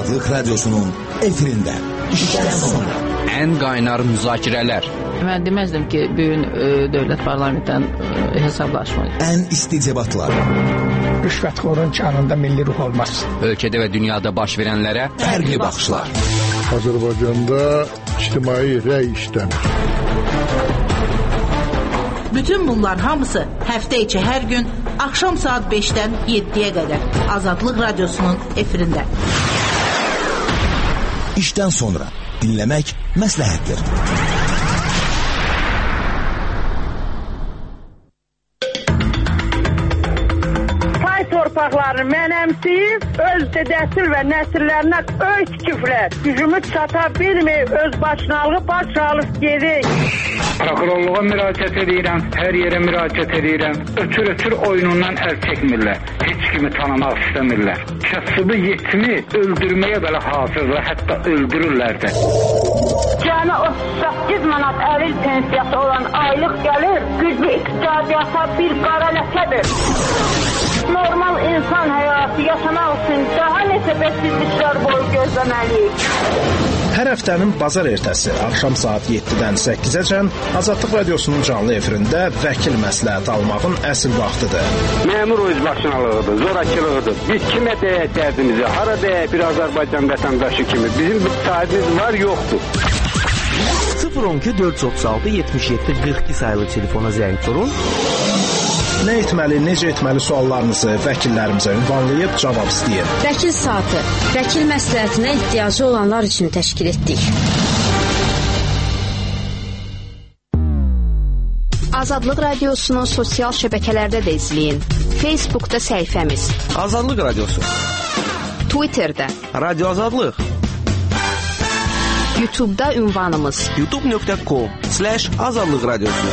Azadlıq Radyosu'nun efirində işdən sonra. Ən qaynar müzakirələr. Mən deməzdim ki, bugün dövlət parlamentdən hesablaşmayın. Ən isti debatlar. Rüşvətxorun canında milli ruh olmaz. Ölkədə və dünyada baş verənlərə fərqli baxışlar. Azərbaycanda ictimai rəy işləmir. Bütün bunlar hamısı həftə içi hər gün axşam saat 5-dən 7-yə qədər Azadlıq Radyosu'nun efirində. İşdən sonra dinləmək məsləhətdir. Torpaqlarını mənəmsiyib, öz dedəsil və nəsillərinə öy tikiblər. Gücümüz çata bilməyib, öz başınalığı baş alıb gedik. Prokurorluğa müraciət edirəm, hər yerə müraciət edirəm. Ötür oyunundan əl çəkmirlər. Heç kimi tanımaq istəmirlər. Kasıbı yetimi öldürməyə belə hazırlar, hətta öldürürlər də. Cəmi 38 manat əril pensiyası olan aylıq gəlir, güclü iqtisadiyyata bir qara ləkədir. Normal insan həyatı yaşamaq üçün daha neçə bəsizliklər boyu gözləməliyik. Hər həftənin bazar ertəsi axşam saat 7-dən 8-əcən Azadlıq Radyosu'nun canlı efirində vəkil məsləhət almağın əsl vaxtıdır. Məmur özbaşınalığıdır, zorakılığıdır. Biz kimə deyək dərdimizi, hara deyək bir Azərbaycan vətəndaşı kimi. Bizim bir sahibimiz var, yoxdur. 012 436 77 42 sayılı telefona zəng vurun. Nə etməli, necə etməli suallarınızı vəkillərimizə ünvanlayıb cavab istəyin. Vəkil saatı, vəkil məsləhətinə ehtiyacı olanlar üçün təşkil etdik. Azadlıq Radyosu'nun sosial şəbəkələrdə də izləyin. Facebook'da səhifəmiz Azadlıq Radyosu, Twitter'da Radyo Azadlıq, YouTube'da ünvanımız youtube.com/Azadlıq Radyosu.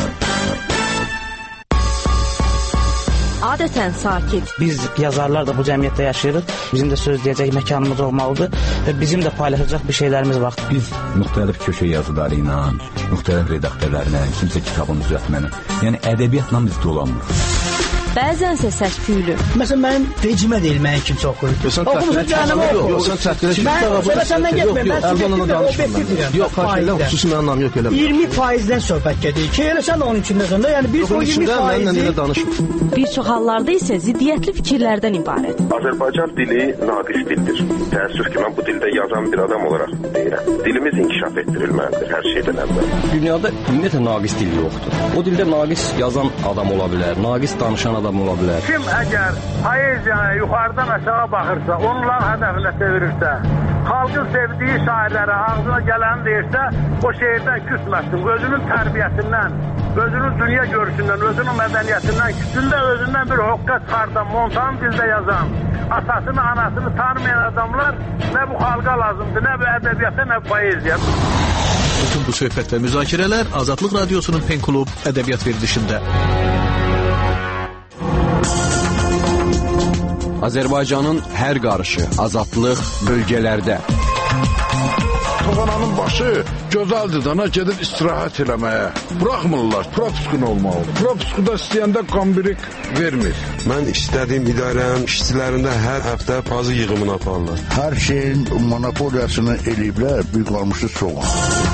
Adətən sakit. Biz yazarlar da bu cəmiyyətdə yaşayırıq. Bizim də söz deyəcək məkanımız olmalıdır və bizim də paylaşacaq bir şeylərimiz var. Biz müxtəlif köşə yazıları ilə, müxtəlif redaktörlərlə, kimsə kitabın düzəltməni, yəni ədəbiyyatla biz dolanmırıq. Bəzənsə səs-küylü. Məsələn, mənim vecimə deyil, mənim kimsə oxuyur. Oxumusun canımı oxu. Yox, sən çətdirə mən səndən getməyim. Mən Əlbanla danışmıram. Yox, xahiş edirəm, xüsusi mənim anlam yox elə. 20%-dən söhbət gedir ki, elə sən də onun içindəsən də, yəni biz o 20%-i bir çox hallarda isə ziddiyyətli fikirlərdən ibarət. Azərbaycan dili naqis dildir. Təəssüf ki, mən bu dildə yazan bir adam olaraq deyirəm. Dilimiz inkişaf etdirilməlidir hər şeydən əvvəl. Dünyada ümumiyyətlə naqis dil yoxdur. O dildə naqis yazan adam ola bilər, naqis danışan adam ola bilər. Kim əgər poeziyaya yuxarıdan aşağı baxırsa, onların hədəfinə çevirirsə, xalqın sevdiyi şairlərə ağzına gələni deyirsə, o şeirdən küsməsin. Özünün tərbiyəsindən, özünün dünya görüşündən, özünün mədəniyyətindən, küsündə özündən bir hoqqa çıxardan, montan dildə yazan, atasını, anasını tanımayan adamlar nə bu xalqa lazımdır, nə bu ədəbiyyata, nə bu poeziya. Bütün bu söhbət və müzakirələr Azadlıq Radyosu'nun Pen Klub ədəbiyyat verilişində. Azərbaycanın hər qarışı, azadlıq bölgələrdə. Toğananın başı gözəldir dana gedir istirahət eləməyə. Buraxmırlar, propiskun olmalı. Propiskuda istəyəndə qambirik vermir. Mən istədiyim idarənin işçilərində hər həftə pazı yığımını aparırlar. Hər şeyin monopoliyasını eləyiblər, bir qalmışı çox.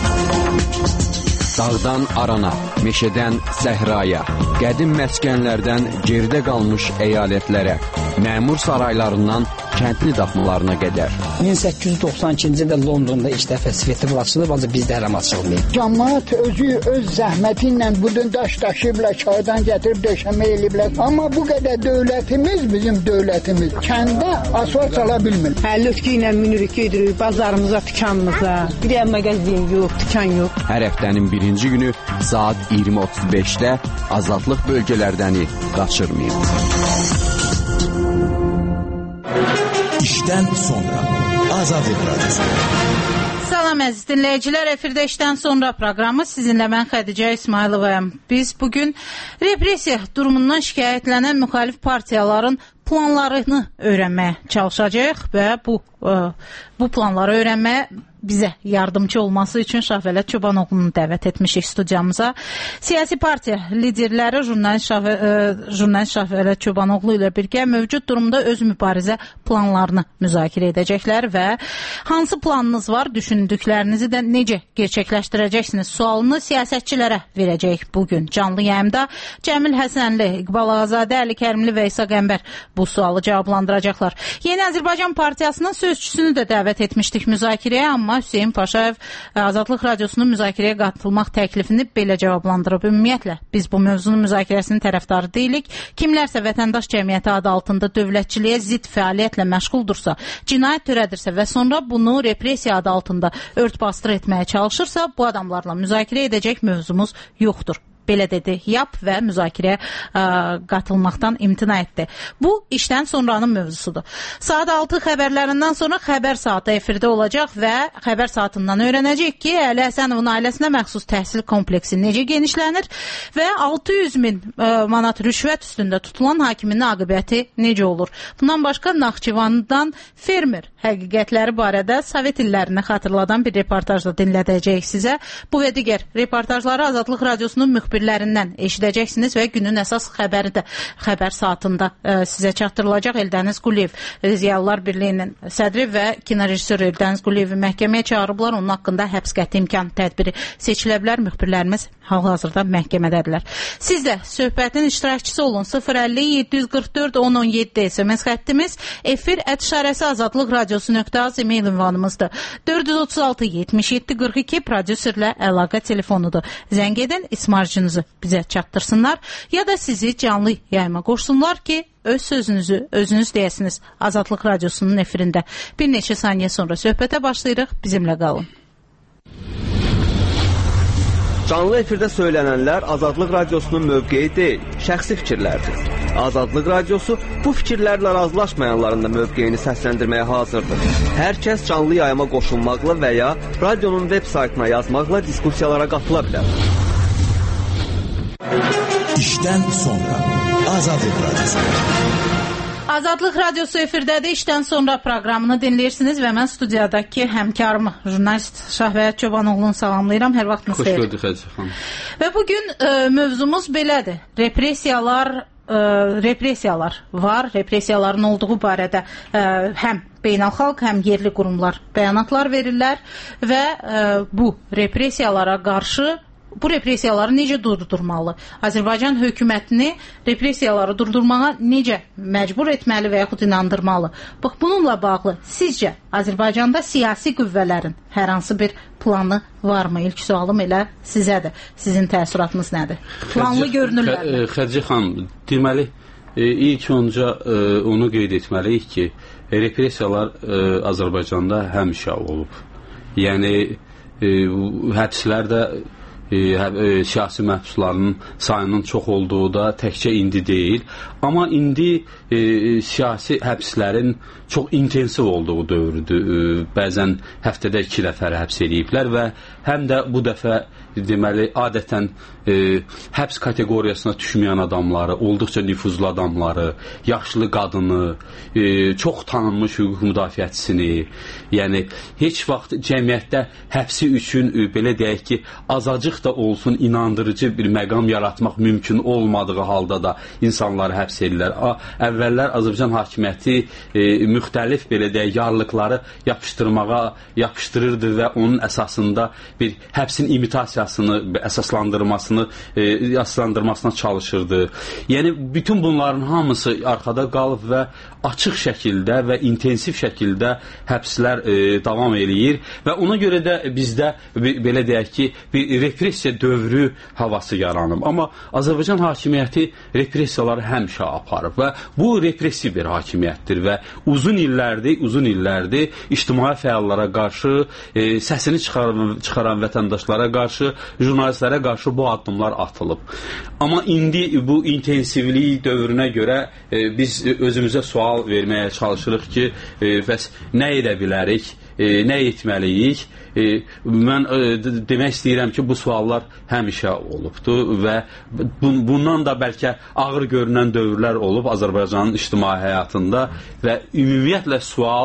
Dağdan arana, meşədən səhraya, qədim məskənlərdən geridə qalmış əyalətlərə, məmur saraylarından kəndli daxmalarına qədər. 1892-ci ildə Londonda ilk dəfə Svetlov açılıb, ancaq bizdə hələm açılmayıb. Cəmaət özü öz zəhməti ilə budun daş daşıyıblar, çaydan gətirib döşəmə eləyiblər. Amma bu qədər dövlətimiz, bizim dövlətimiz kəndə asfalt çala bilmir. Lütki ilə minirik, gedirik bazarımıza, dükanımıza. Bir yer mağazin yox, dükan yox. Hər həftənin birinci günü saat 20:35-də Azadlıq bölgələrdəni qaçırmayın. İşdən sonra Azadlıq Radyosu. Salam əziz dinləyicilər, efirdə işdən sonra proqramı sizinlə mən Xədicə İsmayılovayam. Biz bugün repressiya durumundan şikayətlənən müxalif partiyaların planlarını öyrənməyə çalışacağıq və bu planları öyrənməyə bizə yardımcı olması üçün Şahvələt Çobanoğlu'nu dəvət etmişik studiyamıza. Siyasi partiya liderləri jurnalist Şahvələt Çobanoğlu ilə birgə mövcud durumda öz mübarizə planlarını müzakirə edəcəklər və hansı planınız var, düşündüklərinizi də necə gerçəkləşdirəcəksiniz sualını siyasətçilərə verəcəyik bugün. Canlı yayımda Cəmil Həsənli, İqbal Ağazadə, Əli Kərimli və İsa Qəmbər bu sualı cavablandıracaqlar. Yeni Azərbaycan Partiyasının sözçüsünü də dəvət etmişdik müzakirəyə, amma Hüseyin Paşayev Azadlıq Radiosunun müzakirəyə qatılmaq təklifini belə cavablandırıb. Ümumiyyətlə, biz bu mövzunun müzakirəsinin tərəfdarı deyilik. Kimlərsə vətəndaş cəmiyyəti adı altında dövlətçiliyə zid fəaliyyətlə məşğuldursa, cinayət törədirsə və sonra bunu repressiya adı altında ört-bastır etməyə çalışırsa, bu adamlarla müzakirə edəcək mövzumuz yoxdur. Belə dedi, yap və müzakirəyə qatılmaqdan imtina etdi. Bu, işdən sonranın mövzusudur. Saat 6 xəbərlərindən sonra xəbər saatı efirdə olacaq və xəbər saatından öyrənəcək ki, Əli Həsənovun ailəsinə məxsus təhsil kompleksi necə genişlənir və 600 min manat rüşvət üstündə tutulan hakimin aqibəti necə olur. Bundan başqa Naxçıvandan fermer həqiqətləri barədə Sovet illərini xatırladan bir reportaj da dinlədəcəyik sizə. Bu və digər reportajları Azadlıq Radiosunun müxbirlərindən eşidəcəksiniz və günün əsas xəbəri də xəbər saatında sizə çatdırılacaq. Eldəniz Quliyev, Ziyalılar Birliyinin sədri və kinorejissor Eldəniz Quliyevi məhkəməyə çağırıblar. Onun haqqında həbs qəti imkan tədbiri seçilə bilər. Müxbirlərimiz hal-hazırda məhkəmədədirlər. Siz də söhbətin iştirakçısı olun. 050-744-1017 SMS xəttimiz, efir@şarəsi azadlıq radiosu.az e-mail ünvanımızdır. 436-77-42 prodüserlə əlaqə telefonudur. Zəng edin, ismarcınızı bizə çatdırsınlar ya da sizi canlı yayıma qoşsunlar ki, öz sözünüzü özünüz deyəsiniz Azadlıq Radiosunun efirində. Bir neçə saniyə sonra söhbətə başlayırıq, bizimlə qalın. Canlı efirdə söylənənlər Azadlıq Radiosunun mövqeyi deyil, şəxsi fikirlərdir. Azadlıq Radiosu bu fikirlərlə razılaşmayanların da mövqeyini səsləndirməyə hazırdır. Hər kəs canlı yayıma qoşulmaqla və ya radionun web saytına yazmaqla diskussiyalara qatıla bilər. İşdən sonra Azadlıq Radiosu. Azadlıq Radiosu efirdədir. İşdən sonra proqramını dinləyirsiniz və mən studiyadakı həmkarımı, jurnalist Şahvələt Çobanoğlu'nu salamlayıram. Hər vaxtınız xeyir. Xoş gördük Xəcə xanım. Və bugün mövzumuz belədir. Repressiyalar var. Repressiyaların olduğu barədə həm beynəlxalq, həm yerli qurumlar bəyanatlar verirlər və bu repressiyalara qarşı bu repressiyaları necə durdurmalı? Azərbaycan hökumətini repressiyaları durdurmağa necə məcbur etməli və yaxud inandırmalı? Bax, bununla bağlı sizcə Azərbaycanda siyasi qüvvələrin hər hansı bir planı varmı? İlk sualım elə sizədir. Sizin təəssüratınız nədir? Planlı görünürlər. Xədicə xanım, deməli, ilk onca onu qeyd etməliyik ki, repressiyalar Azərbaycanda həmişə olub. Yəni, həbslər də siyasi məhbusların sayının çox olduğu da təkcə indi deyil. Amma indi siyasi həbslərin çox intensiv olduğu dövrüdür. Bəzən həftədə 2 dəfə həbs ediblər və həm də bu dəfə deməli, adətən həbs kateqoriyasına düşməyən adamları, olduqca nüfuzlu adamları, yaşlı qadını, çox tanınmış hüquq müdafiəçisini, yəni heç vaxt cəmiyyətdə həbsi üçün, belə deyək ki, azacıq da olsun inandırıcı bir məqam yaratmaq mümkün olmadığı halda da insanları həbs edirlər. Əvvəllər Azərbaycan hakimiyyəti müxtəlif, belə deyək, yarlıqları yapışdırırdı və onun əsasında bir həbsin imitasiyasını, əsaslandırmasına çalışırdı. Yəni, bütün bunların hamısı arxada qalıb və açıq şəkildə və intensiv şəkildə həbslər davam eləyir və ona görə də bizdə, belə deyək ki, bir repressiya dövrü havası yaranıb. Amma Azərbaycan hakimiyyəti repressiyaları həmişə aparıb və bu repressiv bir hakimiyyətdir və uzun illərdir ictimai fəallara qarşı, səsini çıxaran vətəndaşlara qarşı, jurnalistlərə qarşı bu addımlar atılıb. Amma indi bu intensivlik dövrünə görə biz özümüzə sual verməyə çalışırıq ki, bəs nə edə bilərik? nə etməliyik? Mən demək istəyirəm ki, bu suallar həmişə olubdur və bundan da bəlkə ağır görünən dövrlər olub Azərbaycanın ictimai həyatında və ümumiyyətlə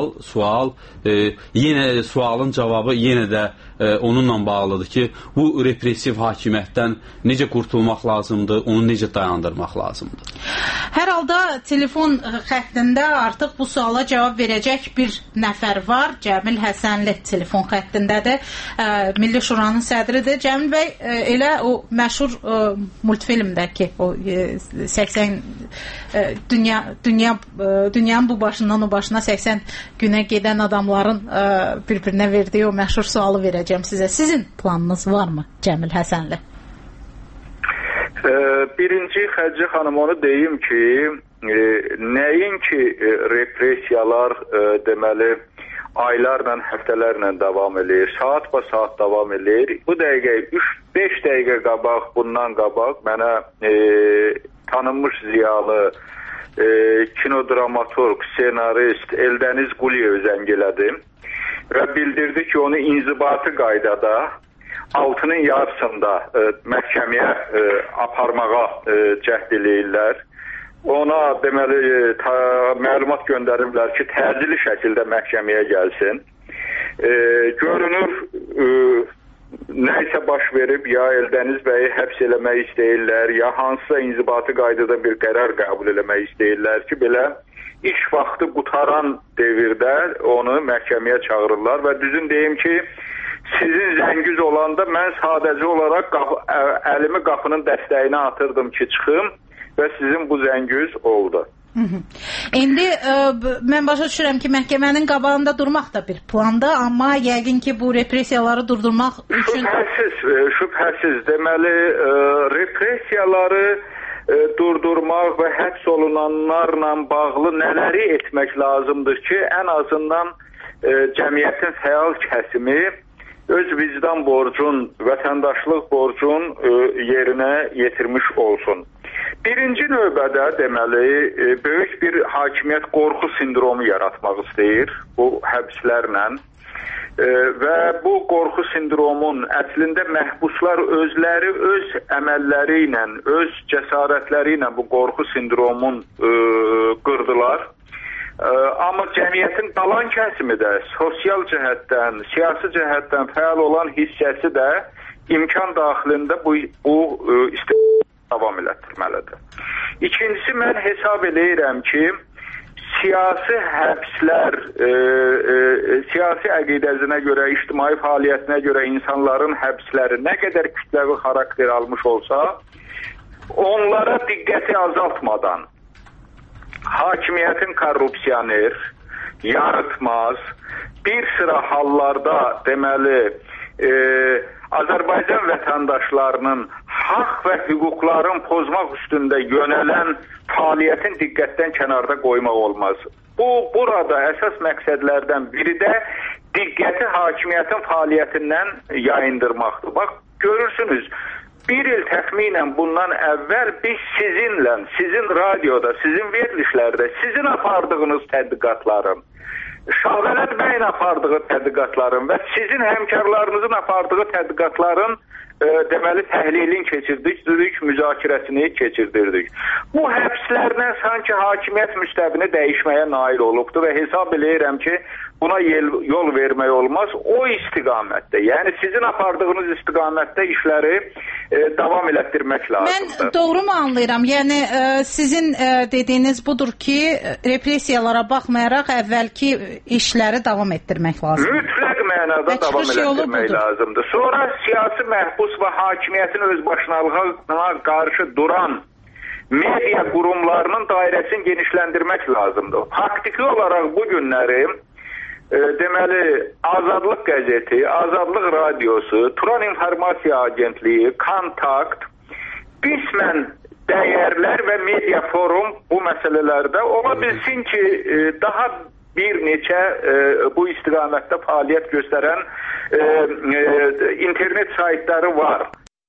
yenə sualın cavabı yenə də onunla bağlıdır ki, bu repressiv hakimiyyətdən necə qurtulmaq lazımdır, onu necə dayandırmaq lazımdır? Hər halda telefon xəttində artıq bu suala cavab verəcək bir nəfər var. Cəmil Həsənli telefon xəttindədir. Milli Şuranın sədridir. Cəmil bəy, elə o məşhur multfilmdəki o 80 dünyanın bu başından o başına 80 günə gedən adamların bir-birinə verdiyi o məşhur sualı verəcəm sizə. Sizin planınız varmı Cəmil Həsənli? Birinci Xədicə xanım onu deyim ki, nəinki repressiyalar deməli aylarla, həftələrlə davam edir, saat ba saat davam edir. Bu dəqiqə 3-5 dəqiqə qabaq, bundan qabaq mənə tanınmış ziyalı, kinodramaturq, senarist Eldəniz Quliyev zəng elədi və bildirdi ki, onu inzibati qaydada 6-nın yarısında məhkəməyə aparmağa cəhd eləyirlər. Ona deməli məlumat göndəriblər ki, təcili şəkildə məhkəməyə gəlsin. Görünür, nəysə baş verib, ya Eldəniz bəyi həbs eləmək istəyirlər, ya hansısa inzibati qaydada bir qərar qəbul eləmək istəyirlər ki, belə iş vaxtı qutaran devirdə onu məhkəməyə çağırırlar və düzün deyim ki, sizin zəngiz olanda mən sadəcə olaraq əlimi qapının dəstəyinə atırdım ki, çıxım və sizin bu zəngiz oldu. İndi mən başa düşürəm ki, məhkəmənin qabağında durmaq da bir plandır, amma yəqin ki, bu repressiyaları durdurmaq üçün... Şübhəsiz. Deməli, repressiyaları durdurmaq və həbs olunanlarla bağlı nələri etmək lazımdır ki, ən azından cəmiyyətin fəal kəsimi öz vicdan borcun, vətəndaşlıq borcun yerinə yetirmiş olsun. Birinci növbədə deməli, böyük bir hakimiyyət qorxu sindromu yaratmaq istəyir bu həbslərlə və bu qorxu sindromun əslində məhbuslar özləri öz əməlləri ilə, öz cəsarətləri ilə bu qorxu sindromun qırdılar. Amma cəmiyyətin qalan kəsimi də sosial cəhətdən, siyasi cəhətdən fəal olan hissəsi də imkan daxilində bu davam elətdirməlidir. İkincisi, mən hesab edirəm ki, siyasi həbslər, siyasi əqidəsinə görə, ictimai fəaliyyətinə görə insanların həbsləri nə qədər kütləvi xarakter almış olsa, onlara diqqəti azaltmadan hakimiyyətin korrupsioner, yanıtmaz, bir sıra hallarda deməli Azərbaycan vətəndaşlarının haqq və hüquqların pozmaq üstündə yönələn fəaliyyətin diqqətdən kənarda qoymaq olmaz. Burada əsas məqsədlərdən biri də diqqəti hakimiyyətin fəaliyyətindən yayındırmaqdır. Bax, görürsünüz, bir il təxminən bundan əvvəl biz sizinlə, sizin radioda, sizin verilişlərdə, sizin apardığınız tədqiqatların, Şahvələt bəyin apardığı tədqiqatların və sizin həmkarlarınızın apardığı tədqiqatların deməli təhlilini keçirdik, müzakirəsini keçirdirdik. Bu həbslərlə sanki hakimiyyət müstəbini dəyişməyə nail olubdur və hesab edirəm ki, buna yol vermək olmaz. O istiqamətdə, yəni sizin apardığınız istiqamətdə işləri davam elətdirmək lazımdır. Mən doğru mu anlayıram? Yəni sizin dediyiniz budur ki, repressiyalara baxmayaraq əvvəlki işləri davam etdirmək lazımdır. Mütləq mənada davam elətdirmək lazımdır. Sonra siyasi məhbus və hakimiyyətin özbaşınalığına qarşı duran media qurumlarının dairəsini genişləndirmək lazımdır. Faktiki olaraq bu günləri deməli Azadlıq qəzeti, Azadlıq radiosu, Turan İnformasiya Agentliyi, Kontakt qismən dəyərlər və media forum bu məsələlərdə ola bilsin ki, daha bir neçə bu istiqamətdə fəaliyyət göstərən internet saytları var.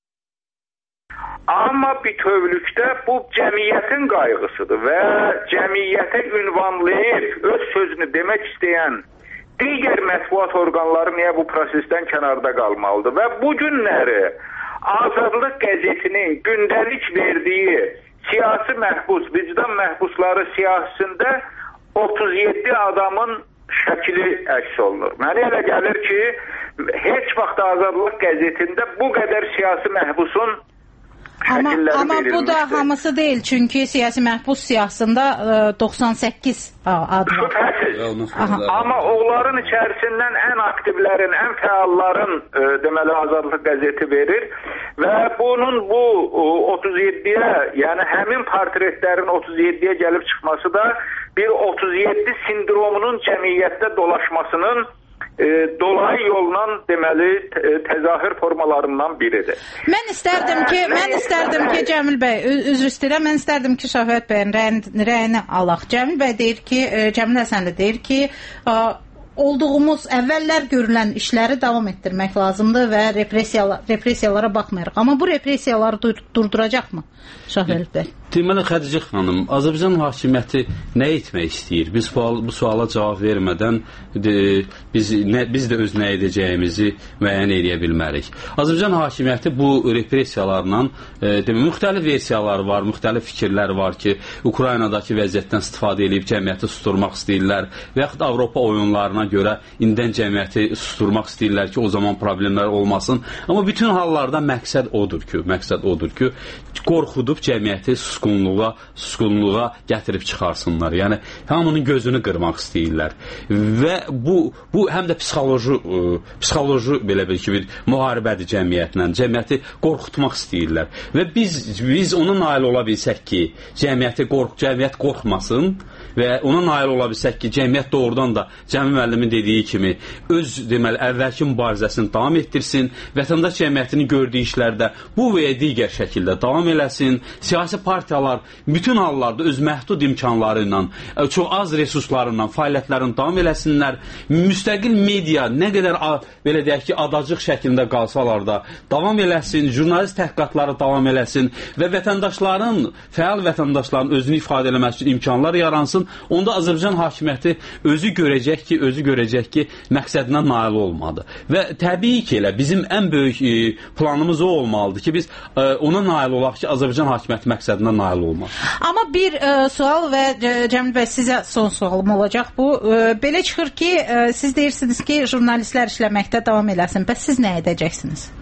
Amma bütövlükdə bu cəmiyyətin qayğısıdır və cəmiyyətə ünvanlayıb öz sözünü demək istəyən digər mətbuat orqanları niyə bu prosesdən kənarda qalmalıdır? Və bu günləri Azadlıq qəzetinin gündəlik verdiyi siyasi məhbus, vicdan məhbusları siyasətində 37 adamın şəkili əks olunur. Mənə elə gəlir ki, heç vaxt Azadlıq qəzetində bu qədər siyasi məhbusun şəkilləri amma verilmişdir. Bu da hamısı deyil, çünki siyasi məhbus siyasında 98 adı var. Amma onların içərisindən ən aktivlərin, ən fəalların deməli Azadlıq qəzeti verir və bunun bu 37-yə, yəni həmin portretlərin 37-yə gəlib çıxması da bir 37 sindromunun cəmiyyətdə dolaşmasının dolayı yolla deməli təzahür formalarından biridir. Mən istərdim ki, Cəmil bəy, üzr istəyirəm, mən istərdim ki, Şəfəət bəyin rəyini alaq. Cəmil bəy deyir ki, Cəmil Həsənli deyir ki, olduğumuz əvvəllər görülən işləri davam etdirmək lazımdır və repressiyalara baxmayaraq. Amma bu repressiyaları durduracaqmı Şəfəət bəy? Deməli, Xədicə xanım, Azərbaycan hakimiyyəti nə etmək istəyir? Biz bu suala cavab vermədən biz də öz nə edəcəyimizi müəyyən edə bilmərik. Azərbaycan hakimiyyəti bu repressiyalarla müxtəlif versiyalar var, müxtəlif fikirlər var ki, Ukraynadakı vəziyyətdən istifadə edib cəmiyyəti susturmaq istəyirlər və yaxud Avropa oyunlarına görə indidən cəmiyyəti susturmaq istəyirlər ki, o zaman problemlər olmasın. Amma bütün hallarda məqsəd odur ki, qorxudub cəmiyyəti susqunluğa gətirib çıxarsınlar. Yəni, hamının gözünü qırmaq istəyirlər. Və bu həm də psixoloji belə bir ki, bir müharibədir cəmiyyətlə. Cəmiyyəti qorxutmaq istəyirlər. Və biz ona nail ola bilsək ki, cəmiyyət qorxmasın və ona nail ola bilsək ki, cəmiyyət doğrudan da Cəmil müəllimin dediyi kimi öz deməli əvvəlki mübarizəsini davam etdirsin, vətəndaş cəmiyyətinin gördüyü işlərdə bu və digər şəkildə davam eləsin, siyasi partiyalar bütün hallarda öz məhdud imkanları ilə, çox az resurslarla fəaliyyətlərini davam eləsinlər, müstəqil media nə qədər belə deyək ki, adacıq şəklində qalsalar da davam eləsin, jurnalist təhqiqatları davam eləsin və fəal vətəndaşların özünü ifadə eləməsi üçün imkanlar yaransın. Onda Azərbaycan hakimiyyəti özü görəcək ki, məqsədinə nail olmadı. Və təbii ki, bizim ən böyük planımız o olmalıdır ki, biz ona nail olaq ki, Azərbaycan hakimiyyəti məqsədinə nail olmaz. Amma bir sual və Cəmil bəy, sizə son sualım olacaq bu. Belə çıxır ki, siz deyirsiniz ki, jurnalistlər işləməkdə davam eləsin. Bəs siz nə edəcəksiniz?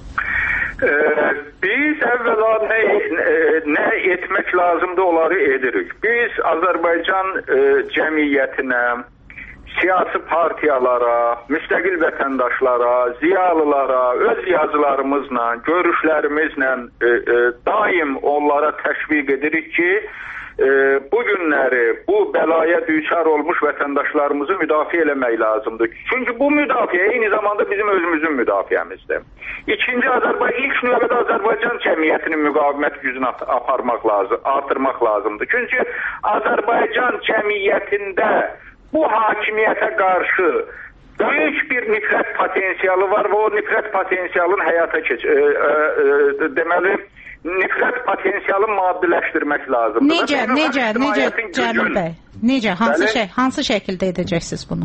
Biz əvvəla nə etmək lazımdır, onları edirik. Biz Azərbaycan cəmiyyətinə, siyasi partiyalara, müstəqil vətəndaşlara, ziyalılara, öz yazılarımızla, görüşlərimizlə daim onlara təşviq edirik ki, bu günləri, bu bəlaya düçar olmuş vətəndaşlarımızı müdafiə eləmək lazımdır. Çünki bu müdafiə eyni zamanda bizim özümüzün müdafiəmizdir. İlk növbədə Azərbaycan cəmiyyətinin müqavimət gücünü artırmaq lazımdır. Çünki Azərbaycan cəmiyyətində bu hakimiyyətə qarşı böyük bir nifrət potensialı var və o nifrət potensialını həyata deməli, nifrət potensialını maddiləşdirmək lazımdır. Necə, Cəmil bəy? Necə, hansı şəkildə edəcəksiniz bunu?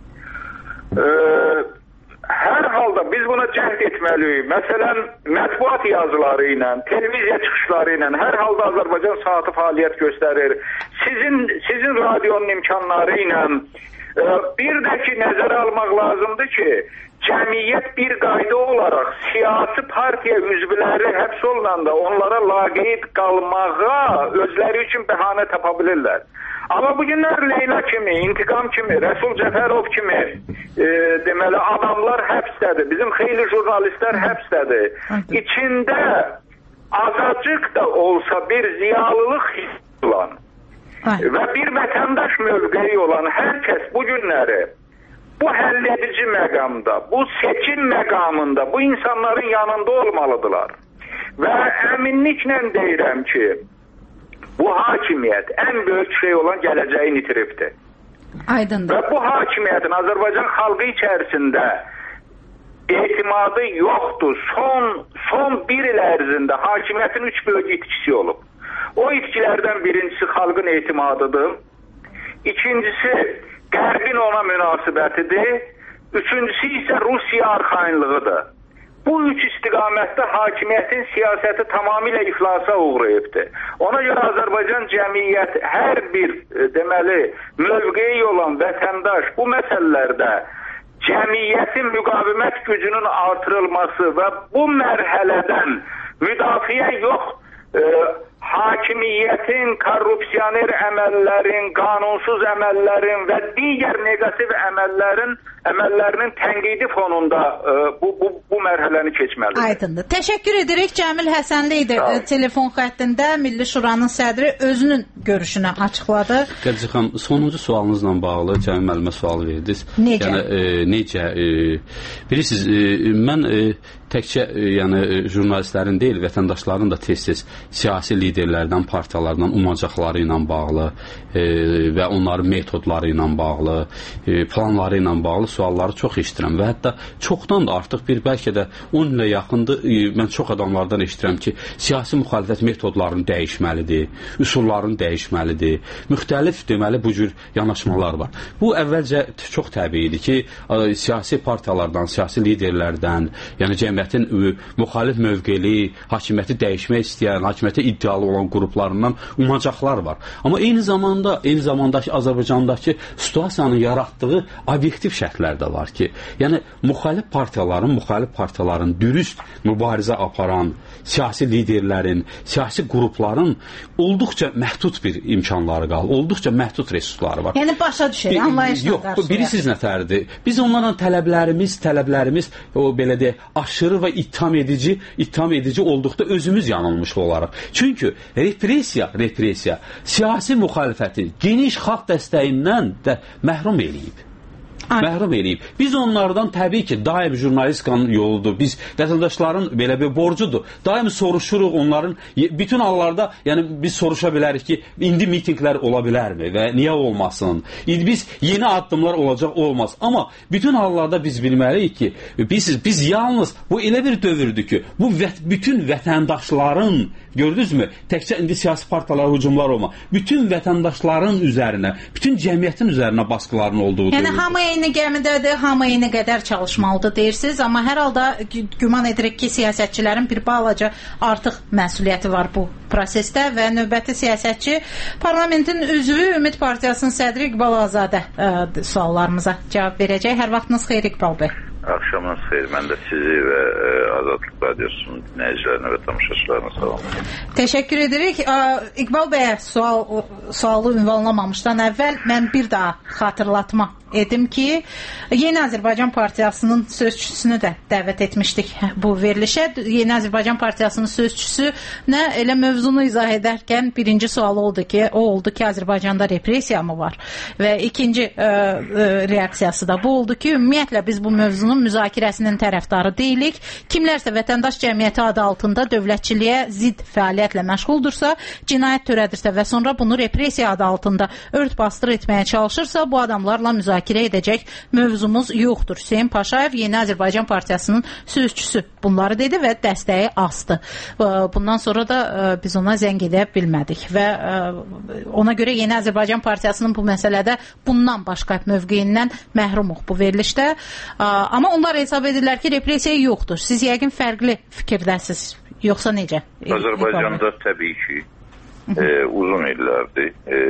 Hər halda biz buna cəhd etməliyik. Məsələn, mətbuat yazıları ilə, televiziya çıxışları ilə hər halda Azərbaycan saatı fəaliyyət göstərir. Sizin radionun imkanları ilə bir də ki, nəzərə almaq lazımdır ki, cəmiyyət bir qayda olaraq siyasi partiya üzvləri həbs olunanda onlara laqeyd qalmağa özləri üçün bəhanə tapa bilirlər. Amma bugünlər Leyla kimi, İntiqam kimi, Rəsul Cəfərov kimi deməli adamlar həbsdədir. Bizim xeyli jurnalistlər həbsdədir. İçində azacıq da olsa bir ziyalılıq hissi olan və bir vətəndaş mövqeyi olan hər kəs bu günləri bu həlledici məqamda, bu seçim məqamında bu insanların yanında olmalıdırlar. Və əminliklə deyirəm ki, bu hakimiyyət ən böyük şey olan gələcəyi itiribdir. Aydındır. Və bu hakimiyyətin Azərbaycan xalqı içərisində etimadı yoxdur. Son bir il ərzində hakimiyyətin 3 böyük itkisi olub. O itkilərdən birincisi xalqın etimadıdır. İkincisi, Qərbin ona münasibətidir. Üçüncüsü isə Rusiya arxayınlığıdır. Bu üç istiqamətdə hakimiyyətin siyasəti tamamilə iflasa uğrayıbdır. Ona görə Azərbaycan cəmiyyəti hər bir deməli mövqeyi olan vətəndaş bu məsələlərdə cəmiyyətin müqavimət gücünün artırılması və bu mərhələdən müdafiə yox, hakimiyyətin, korrupsioner əməllərin, qanunsuz əməllərin və digər negativ əməllərinin tənqidi fonunda bu mərhələni keçməlidir. Aydındır. Təşəkkür edirik. Cəmil Həsənli idi telefon xəttində. Milli Şuranın sədri özünün görüşünü açıqladı. Qəbzi xanım, sonuncu sualınızla bağlı Cəmil müəllimə sual verdiniz. Necə? Yəni, necə? Bilirsiniz, mən təkcə jurnalistlərin deyil, vətəndaşların da tez-tez siyasi liderlərdən, partiyalardan umacaqları ilə bağlı və onların metodları ilə bağlı, planları ilə bağlı sualları çox eşidirəm və hətta çoxdan da artıq bəlkə də 10 ilə yaxındır, mən çox adamlardan eşidirəm ki, siyasi müxalifət metodlarını dəyişməlidir, üsullarını dəyişməlidir, müxtəlif deməli bu cür yanaşmalar var. Bu əvvəlcə çox təbiidir ki, siyasi partiyalardan, siyasi liderlərdən, yəni cəmiyyətin müxalif mövqeli, hakimiyyəti dəyişmək istəyən, hakimiyyətə iddialı olan qruplarından umacaqlar var. Amma eyni zamanda Azərbaycandakı situasiyanın yaratdığı obyektiv şərtlər də var ki, yəni müxalif partiyaların dürüst mübarizə aparan siyasi liderlərin, siyasi qrupların olduqca məhdud bir imkanları qalır, olduqca məhdud resursları var. Yəni başa düşür, anlayışla qarşı. Yox, birisiz nətərdir. Biz onlarla tələblərimiz o belə deyək, aşırı və ittiham edici olduqda özümüz yanılmış olaraq. Çünki repressiya siyasi müxalifəti geniş xalq dəstəyindən də məhrum eləyib. Biz onlardan təbii ki, daim jurnalistikanın yoludur. Biz vətəndaşların belə bir borcudur. Daim soruşuruq onların, bütün hallarda, yəni biz soruşa bilərik ki, indi mitinglər ola bilərmi və niyə olmasın? Biz yeni addımlar olmaz. Amma bütün hallarda biz bilməliyik ki, biz yalnız, bu elə bir dövrdür ki, bu bütün vətəndaşların, gördünüzmü, təkcə indi siyasi partiyalara hücumlar olma, bütün vətəndaşların üzərinə, bütün cəmiyyətin üzərinə baskıların olduğu dövrdür. Yəni, hamı eyni gəmidədir, hamı eyni qədər çalışmalıdır deyirsiniz, amma hər halda güman edirik ki, siyasətçilərin bir balaca artıq məsuliyyəti var bu prosesdə və növbəti siyasətçi parlamentin üzvü Ümid Partiyasının sədri İqbal Azadə suallarımıza cavab verəcək. Hər vaxtınız xeyir İqbal bəy. Axşamınız xeyir. Mən də sizi və Azadlıq Radiosunun dinləyicilərini və tamaşaçılarını salamlayıram. Təşəkkür edirik. İqbal bəyə sualı ünvanlamamışdan əvvəl mən bir daha xatırlatma edim ki, Yeni Azərbaycan Partiyasının sözçüsünü də dəvət etmişdik bu verilişə. Yeni Azərbaycan Partiyasının sözçüsü elə mövzunu izah edərkən birinci sualı oldu ki, Azərbaycanda repressiya mı var? Və ikinci reaksiyası da bu oldu ki, ümumiyyətlə biz bu mövzunun müzakirəsinin tərəfdarı deyilik. Kimlərsə vətəndaş cəmiyyəti adı altında dövlətçiliyə zidd fəaliyyətlə məşğuldursa, cinayət törədirsə və sonra bunu repressiya adı altında ört-bastır etməyə çalışırsa, bu adamlarla müzakirə edəcək mövzumuz yoxdur. Hüseyn Paşayev Yeni Azərbaycan Partiyasının sözçüsü bunları dedi və dəstəyi asdı. Bundan sonra da biz ona zəng edə bilmədik və ona görə Yeni Azərbaycan Partiyasının bu məsələdə bundan başqa mövqeyindən məhrumuq bu verilişdə. Amma onlar hesab edirlər ki, repressiya yoxdur. Siz yəqin fərqli fikirdəsiz, yoxsa necə? Azərbaycanda təbii ki, uzun illərdir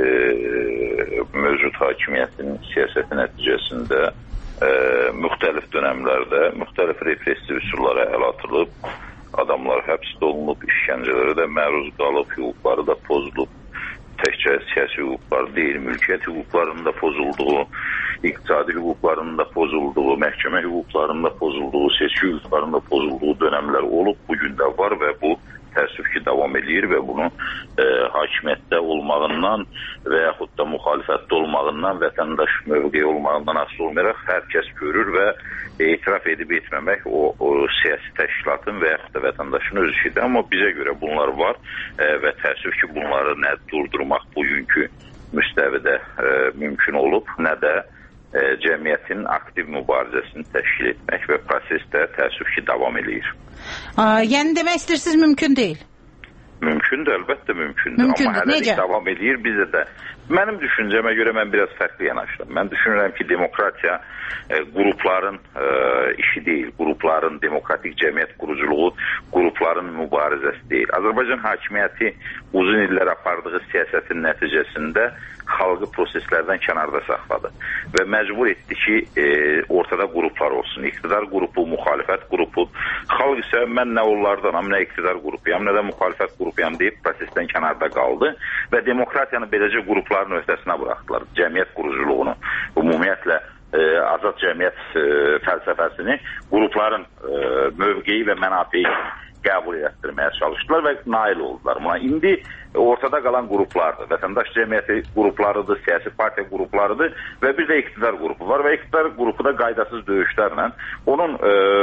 mövcud hakimiyyətin siyasəti nəticəsində müxtəlif dönəmlərdə müxtəlif repressiv üsullara əl atılıb, adamlar həbsdə olunub, işgəncələrə də məruz qalıb, hüquqları da pozulub. Təkcə siyasi hüquqlar deyil, mülkiyyət hüquqlarının da pozulduğu, iqtisadi hüquqlarının da pozulduğu, məhkəmə hüquqlarının da pozulduğu, seçki hüquqlarının da pozulduğu dönəmlər olub, bugün də var və bu təəssüf ki, davam edir və bunu hakimiyyətdə olmağından və yaxud da müxalifətdə olmağından, vətəndaş mövqeyi olmağından asılı olmayaraq hər kəs görür və etiraf edib etməmək o siyasi təşkilatın və yaxud da vətəndaşın öz işidir. Amma bizə görə bunlar var və təəssüf ki, bunları nə durdurmaq bugünkü müstəvidə mümkün olub, nə də cəmiyyətin aktiv mübarizəsini təşkil etmək və prosesdə təəssüf ki, davam edir. Yəni demək istəyirsiniz mümkün deyil? Mümkündür, əlbəttə mümkündür. Amma hələlik davam edir bizə də. Mənim düşüncəmə görə mən biraz fərqli yanaşıram. Mən düşünürəm ki, demokratiya qrupların işi deyil. Qrupların demokratik cəmiyyət quruculuğu, qrupların mübarizəsi deyil. Azərbaycan hakimiyyəti uzun illər apardığı siyasətin nəticəsində xalqı proseslərdən kənarda saxladı və məcbur etdi ki, ortada qruplar olsun. İqtidar qrupu, müxalifət qrupu. Xalq isə mən nə onlardanam, nə iqtidar qrupuyam, nə də müxalifət qrupuyam deyib prosesdən kənarda qaldı və demokratiyanı beləcə qrupların öhdəsinə buraxdılar. Cəmiyyət quruculuğunu, ümumiyyətlə azad cəmiyyət fəlsəfəsini qrupların mövqeyi və mənafeyi qəbul etdirməyə çalışdılar və nail oldular buna. İndi ortada qalan qruplardır. Vətəndaş cəmiyyəti qruplarıdır, siyasi partiya qruplarıdır və bir də iqtidar qrupu var və iqtidar qrupu da qaydasız döyüşlərlə onun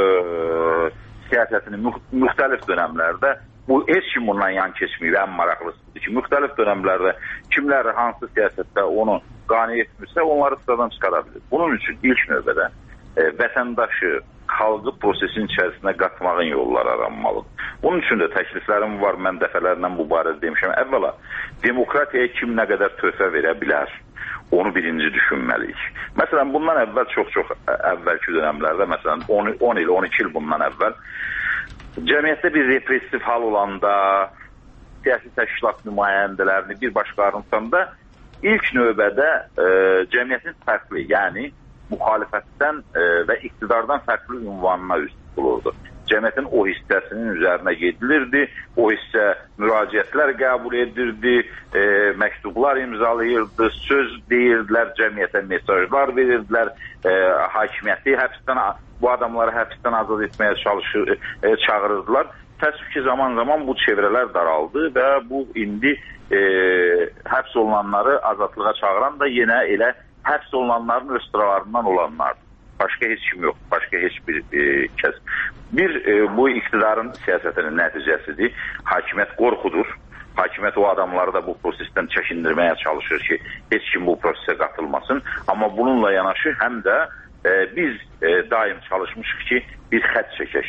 siyasətini müxtəlif dönəmlərdə bu heç kim bundan yan keçməyib, ən maraqlısıdır ki, müxtəlif dönəmlərdə kimlər hansı siyasətdə onu qane etmirsə, onları sıradan çıxara bilir. Bunun üçün ilk növbədə vətəndaşı, xalqı prosesin içərisinə qatmağın yolları aranmalıdır. Bunun üçün də təkliflərim var, mən dəfələrlə bu barədə demişəm. Əvvəla, demokratiyaya kim nə qədər töhfə verə bilər, onu birinci düşünməliyik. Məsələn, bundan əvvəl çox-çox əvvəlki dönəmlərdə, məsələn, 10 il, 12 il bundan əvvəl, cəmiyyətdə bir repressiv hal olanda, siyasi təşkilat nümayəndələrini bir başqa arıntanda, ilk növbədə cəmiyyətin fərqli, yəni müxalifətdən və iqtidardan fərqli ünvanına üst tutulurdu. Cəmiyyətin o hissəsinin üzərinə gedilirdi, o hissə müraciətlər qəbul edirdi, məktublar imzalayırdı, söz deyirdilər, cəmiyyətə mesajlar verirdilər, hakimiyyəti bu adamları həbsdən azad etməyə çağırırdılar. Təəssüf ki, zaman-zaman bu çevrələr daraldı və bu indi həbs olunanları azadlığa çağıran da yenə elə həbs olunanların öz sıralarından olanlardır. Başqa heç kim yox, başqa heç bir kəs. Bu iktidarın siyasətinin nəticəsidir. Hakimiyyət qorxudur. Hakimiyyət o adamları da bu prosesdən çəkindirməyə çalışır ki, heç kim bu prosesə qatılmasın. Amma bununla yanaşı həm də biz daim çalışmışıq ki, bir xətt çəkək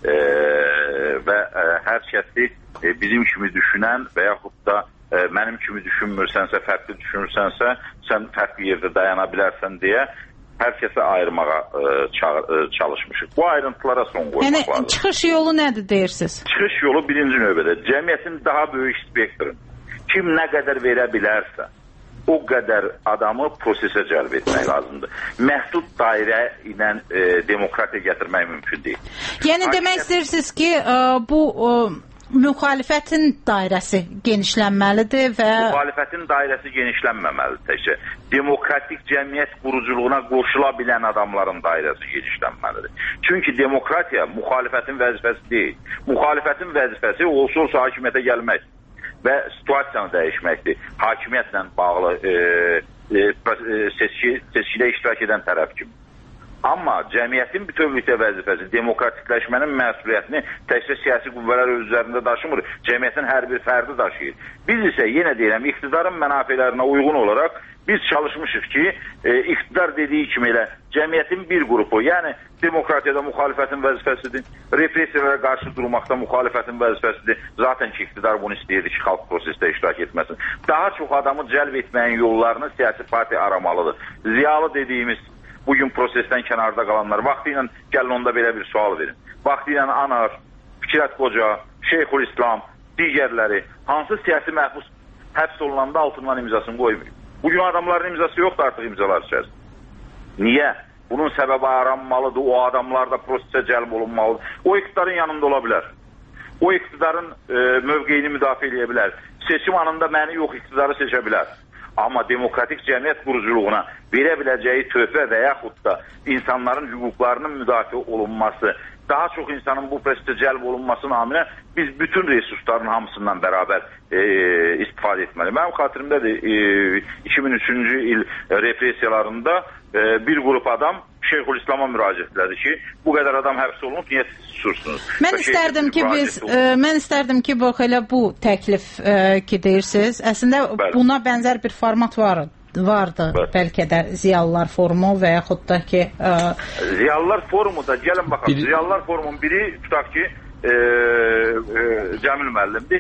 və hər kəsi bizim kimi düşünən və yaxud da mənim kimi düşünmürsənsə, fərqli düşünürsənsə, sən fərqli yerdə dayana bilərsən deyə hər kəsə ayırmağa çalışmışıq. Bu ayrıntılara son qoymaq lazım. Yəni, çıxış yolu nədir deyirsiniz? Çıxış yolu birinci növbədə cəmiyyətin daha böyük spektrin kim nə qədər verə bilərsə, o qədər adamı prosesə cəlb etmək lazımdır. Məhdud dairə ilə demokratiya gətirmək mümkün deyil. Yəni, demək istəyirsiniz ki, bu müxalifətin dairəsi genişlənməlidir və... Müxalifətin dairəsi genişlənməməlidir təkcə. Demokratik cəmiyyət quruculuğuna qoşula bilən adamların dairəsi genişlənməlidir. Çünki demokratiya müxalifətin vəzifəsi deyil. Müxalifətin vəzifəsi olsa hakimiyyətə gəlmək və situasiyanı dəyişməkdir. Hakimiyyətlə bağlı seçkidə iştirak edən tərəf kimi. Amma cəmiyyətin bütövlükdə vəzifəsi, demokratikləşmənin məsuliyyətini təkcə siyasi qüvvələr üzərində daşımır, cəmiyyətin hər bir fərdi daşıyır. Biz isə yenə deyirəm, iqtidarın mənafələrinə uyğun olaraq biz çalışmışıq ki, iqtidar dediyi kimi elə cəmiyyətin bir qrupu, yəni demokratiyada müxalifətin vəzifəsidir, repressiyalara qarşı durmaqda müxalifətin vəzifəsidir. Zaten ki, iqtidar bunu istəyirdi ki, xalq prosesdə iştirak etməsin. Daha çox adamı cəlb etməyin yollarını siyasi partiya aramalıdır. Ziyalı dediyimiz bugün prosesdən kənarda qalanlar, vaxtı ilə gəlin onda belə bir sual verin. Vaxtı ilə Anar, Fikrət Qoca, Şeyxülislam, digərləri hansı siyasi məhbus həbs olunanda altından imzasını qoymuyor? Bugün adamların imzası yoxdur artıq imzalar içərisində. Niyə? Bunun səbəbi aranmalıdır, o adamlar da prosesə cəlb olunmalıdır. O iqtidarın yanında ola bilər. O iqtidarın mövqeyini müdafiə edə bilər. Seçim anında məni yox, iqtidarı seçə bilər. Amma demokratik cəmiyyət quruculuğuna verə biləcəyi töhfə və yaxud da insanların hüquqlarının müdafiə olunması, daha çox insanın bu prosesdə cəlb olunması naminə biz bütün resursların hamısından bərabər istifadə etməli. Mənim xatirimdədir 2003-cü il repressiyalarında bir qrup adam Şeyxülislama müraciət elədi ki, bu qədər adam həbs olunub, niyə susursunuz? Mən istərdim ki, elə bu təklif ki deyirsiniz, əslində buna bənzər bir format vardı bəlkə də Ziyalılar Forumu və yaxud da ki... Ziyalılar Forumu da, gəlin baxaq, Ziyalılar Forumun biri tutaq ki, Cəmil müəllimdir.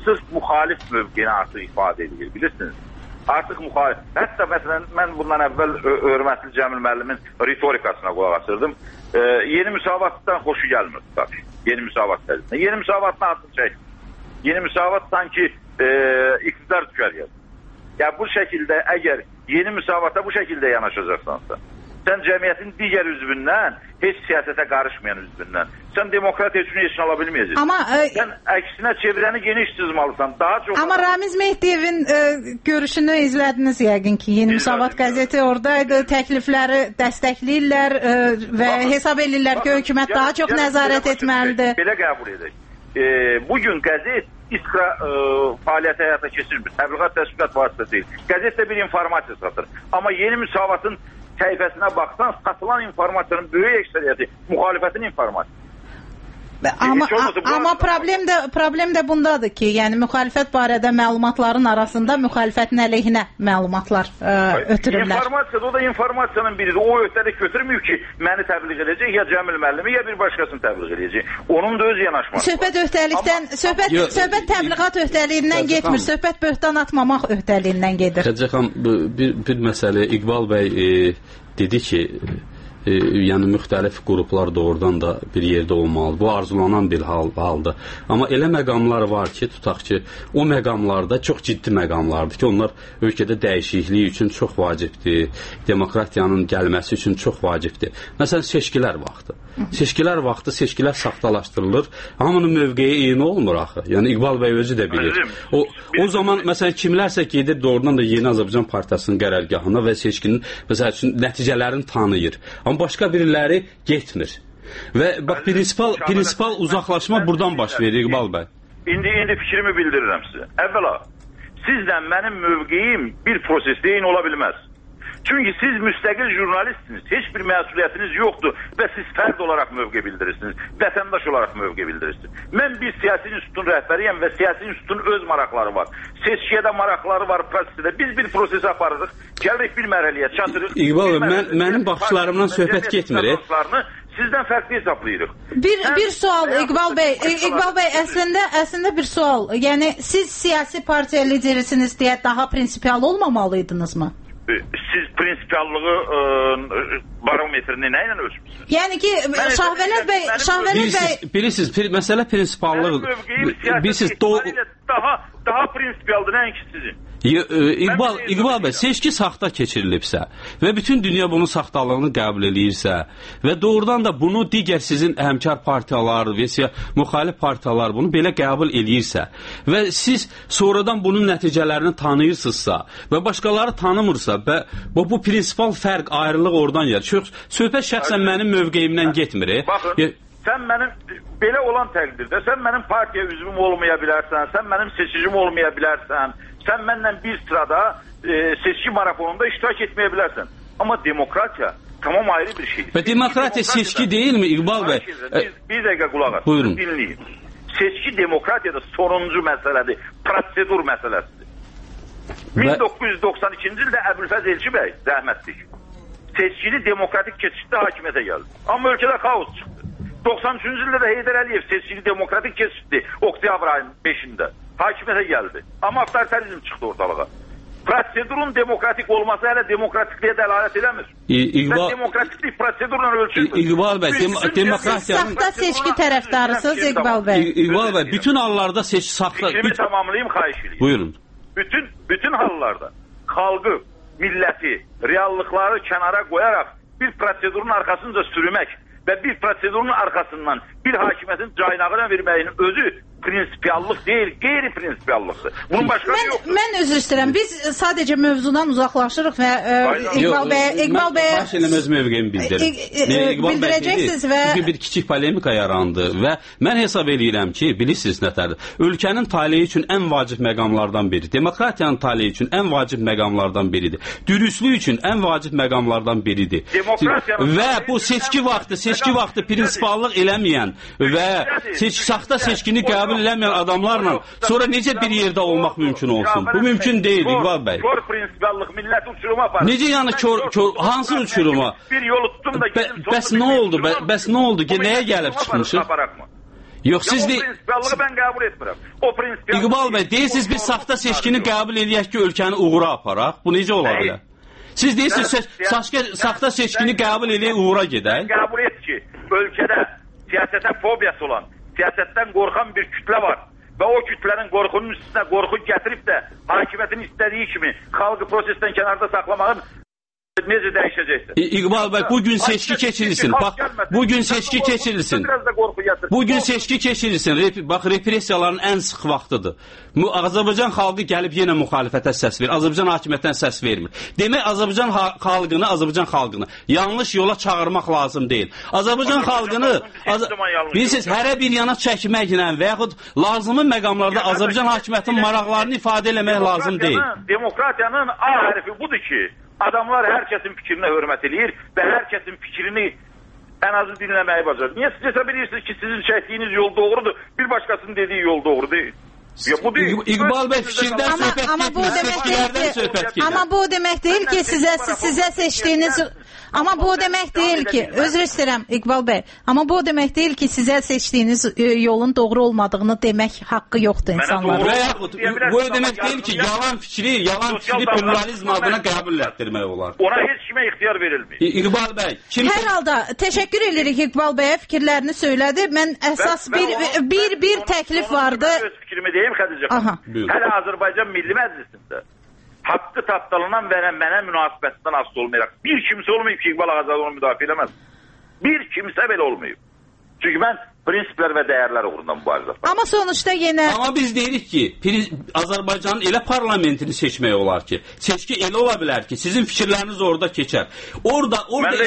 sırf müxalif mövqeyini artıq ifadə edir, bilirsiniz. Artıq müxalif. Hətta məsələn, mən bundan əvvəl hörmətli Cəmil müəllimin ritorikasına qulaq asırdım. Yeni müsavatdan xoşu gəlmir tabii. Yeni müsavat təzminə. Yeni müsavatdan artıq çəkmir. Yeni müsavat sanki iqtidar düşərgəsi. Ya bu şəkildə əgər yeni müsavata bu şəkildə yanaşacaqsansa, sən cəmiyyətin digər üzvündən, heç siyasətə qarışmayan üzvündən, sən demokratiya üçün heç ala bilməyəcəksən. Amma sən əksinə çevrəni geniş çizməlisən. Daha çox. Amma Ramiz Mehdiyevin görüşünü izlədiniz yəqin ki, Yeni Müsavat qəzeti oradaydı, təklifləri dəstəkləyirlər və hesab edirlər ki, hökumət daha çox nəzarət etməlidir. Belə qəbul edək. Bugün qəzet İSKRA fəaliyyət həyata keçirmir. Təbliğat təşkilat vasitəsi deyil. Qəzet də bir informasiya satır. Amma Yeni Müsavatın səhifəsinə baxsan, satılan informasiyanın böyük əksəriyyəti müxalifətin informasiyası. Amma problem də bundadır ki, yəni müxalifət barədə məlumatların arasında müxalifətin əleyhinə məlumatlar ötürürlər. İnformasiya da o da informasiyanın biridir. O öhdəlik götürmür ki, məni təbliğ edəcək ya Cəmil müəllimi ya bir başqasını təbliğ edəcək. Onun da öz yanaşması. Söhbət təbliğat öhdəliyindən getmir. Söhbət böhtan atmamaq öhdəliyindən gedir. Xəcəxan, bir məsələ İqbal bəy dedi ki, yəni müxtəlif qruplar doğrudan da bir yerdə olmalı. Bu arzulanan bir haldır. Amma elə məqamlar var ki, tutaq ki, o məqamlarda çox ciddi məqamlardır ki, onlar ölkədə dəyişiklik üçün çox vacibdir. Demokratiyanın gəlməsi üçün çox vacibdir. Məsələn, seçkilər vaxtı. Seçkilər vaxtı seçkilər saxtalaşdırılır. Hamının mövqeyi eyni olmur axı. Yəni İqbal bəy özü də bilir. O zaman məsələn kimlərsə gedir doğrudan da Yeni Azərbaycan Partiyasının qərargahına və seçkinin məsəl üçün nəticələrini tanıyır. Amma başqa biriləri getmir. Və bax prinsipal uzaqlaşma buradan baş verir İqbal bəy. İndi fikrimi bildirirəm sizə. Əvvəla sizlə mənim mövqeyim bir prosesdə eyni ola bilməz. Çünki siz müstəqil jurnalistsiniz, heç bir məsuliyyətiniz yoxdur və siz fərd olaraq mövqe bildirirsiniz, vətəndaş olaraq mövqe bildirirsiniz. Mən bir siyasi institutun rəhbəriyəm və siyasi institutun öz maraqları var. Seçkiyə də maraqları var, prosesdə. Biz bir prosesi aparırıq, gəlirik bir mərhələyə, çatırıq. İqbal bəy, mənim baxışlarımdan söhbət getmir. Sizdən fərqli hesablayırıq. Bir sual İqbal bəy, əslində bir sual. Yəni siz siyasi partiya liderisiniz deyə daha prinsipial olmamalıydınızmı? Siz prinsipiallığı barometrini nə ilə ölçmüsünüz? Yəni ki, Şahvələt bəy... Bilirsiniz, məsələ prinsipallıq... Bilirsiniz, daha prinsipialdır, nəinki sizin. İqbal bəy, seçki saxta keçirilibsə və bütün dünya bunun saxtalığını qəbul edirsə və doğrudan da bunu digər sizin həmkar partiyalar və müxalif partiyalar bunu belə qəbul edirsə və siz sonradan bunun nəticələrini tanıyırsınızsa və başqaları tanımırsa və bu prinsipal fərq, ayrılıq oradan gəlir. Söhbət şəxsən mənim mövqeyimdən getmir. Baxın, sən mənim belə olan təqdirdə sən mənim partiya üzvüm olmaya bilərsən, sən mənim seçicim olmaya bilərsən, sən mənlə bir sırada seçki marafonunda iştirak etməyə bilərsən. Amma demokratiya tamam ayrı bir şeydir. Və demokratiya seçki deyilmi İqbal bəy? Bir dəqiqə qulaq asın. Buyurun. Dinləyin. Seçki demokratiyada sonuncu məsələdir, prosedur məsələsidir. 1992-ci ildə Əbülfəz Elçi bəy, rəhmətlik, seçkili demokratik keçiddə hakimiyyətə gəldi. Amma ölkədə xaos çıxdı. 93-cü ildə də Heydər Əliyev seçkili demokratik keçiddi, oktyabr ayının 5-də. Hakimiyyətə gəldi. Amma avtoritarizm çıxdı ortalığa. Prosedurun demokratik olması hələ demokratikliyə dəlalət eləmir. Sən demokratiklik prosedurla ölçülmür. İqbal bəy, demokratiyanın... Saxta seçki tərəfdarısınız İqbal bəy. İqbal bəy, bütün hallarda seçki saxta... Fikrimi tamamlayayım, xahiş edeyim. Buyurun. Bütün hallarda xalqı, milləti, reallıqları kənara qoyaraq bir prosedurun arxasınca sürümək və bir prosedurun arxasından bir hakimiyyətin caynağına verməyin özü prinsipiallıq deyil, qeyri-prinsipiallıqdır. Bunun başqası yoxdur. Mən üzr istəyirəm. Biz sadəcə mövzudan uzaqlaşırıq və İqbal bəy baş eləmə öz mövqeyimi bildirir. Bildirəcəksiniz və bir kiçik polemika yarandı və mən hesab edirəm ki, bilirsiniz nətərdir? Ölkənin taleyi üçün ən vacib məqamlardan biri, demokratiyanın taleyi üçün ən vacib məqamlardan biridir. Dürüstlük üçün ən vacib məqamlardan biridir. Və bu seçki vaxtı prinsipallıq eləməyən və saxta seçkini qəbul eləməyən adamlarla sonra necə bir yerdə olmaq mümkün olsun? Bu mümkün deyil İqbal bəy. Kör prinsipiallıq millət uçuruma aparır. Necə yəni hansı uçuruma? Bir yolu tutdum da Bəs nə oldu? Nəyə gəlib çıxmışıq? Yox, siz o prinsipallığı mən qəbul etmirəm. O prinsipallığı... İqbal bəy, deyirsiniz biz saxta seçkini qəbul edək ki, ölkəni uğura aparaq. Bu necə ola bilər? Siz deyirsiniz saxta seçkini qəbul edək, uğura gedək. Qəbul et ki, ölkədə siyasətə fobiyası olan, siyasətdən qorxan bir kütlə var. Və o kütlənin qorxunun üstünə qorxu gətirib də hakimiyyətin istədiyi kimi xalqı prosesdən kənarda saxlamağın necə dəyişəcəkdir? İqbal bəy, bugün seçki keçirilsin. Bax, bugün seçki keçirilsin. Bugün seçki keçirilsin. Bax, repressiyaların ən sıx vaxtıdır. Azərbaycan xalqı gəlib yenə müxalifətə səs verir. Azərbaycan hakimiyyətinə səs vermir. Demək, Azərbaycan xalqını yanlış yola çağırmaq lazım deyil. Azərbaycan xalqını bilirsiniz, hərə bir yana çəkməklə və yaxud lazımı məqamlarda Azərbaycan hakimiyyətinin maraqlarını ifadə eləmək lazım deyil. Demokratiyanın A hərfi budur ki, adamlar hər kəsin fikrinə hörmət edir və hər kəsin fikrini ən azı dinləməyi bacarır. Niyə siz hesab edirsiniz ki, sizin çəkdiyiniz yol doğrudur, bir başqasının dediyi yol doğru deyil? İqbal bəy, fikirdən söhbət getmir. Amma bu demək deyil ki, sizə seçdiyiniz... Amma bu demək deyil ki, özür istəyirəm İqbal bəy, amma bu demək deyil ki, sizə seçdiyiniz yolun doğru olmadığını demək haqqı yoxdur insanların. Bu demək deyil ki, yalan fikri pluralizm adına qəbul etdirmək olar. Ona heç kimə ixtiyar verilmir. İqbal bəy, hər halda təşəkkür edirik İqbal bəyə, fikirlərini söylədi. Mən əsas bir təklif vardı. Öz fikrimi deyim Xədicə xanım. Hələ Azərbaycan Milli Məclisində haqqı tapdalanan və mənə münasibətindən asılı olmayaraq bir kimsə olmayıb ki, İqbal Ağazadə onu müdafiə eləməz. Bir kimsə belə olmayıb. Çünki mən prinsiplər və dəyərlər uğrunda mübarizə aparıram. Amma sonuçta yenə... Amma biz deyirik ki, Azərbaycanın elə parlamentini seçmək olar ki, seçki elə ola bilər ki, sizin fikirləriniz orada keçər. Orada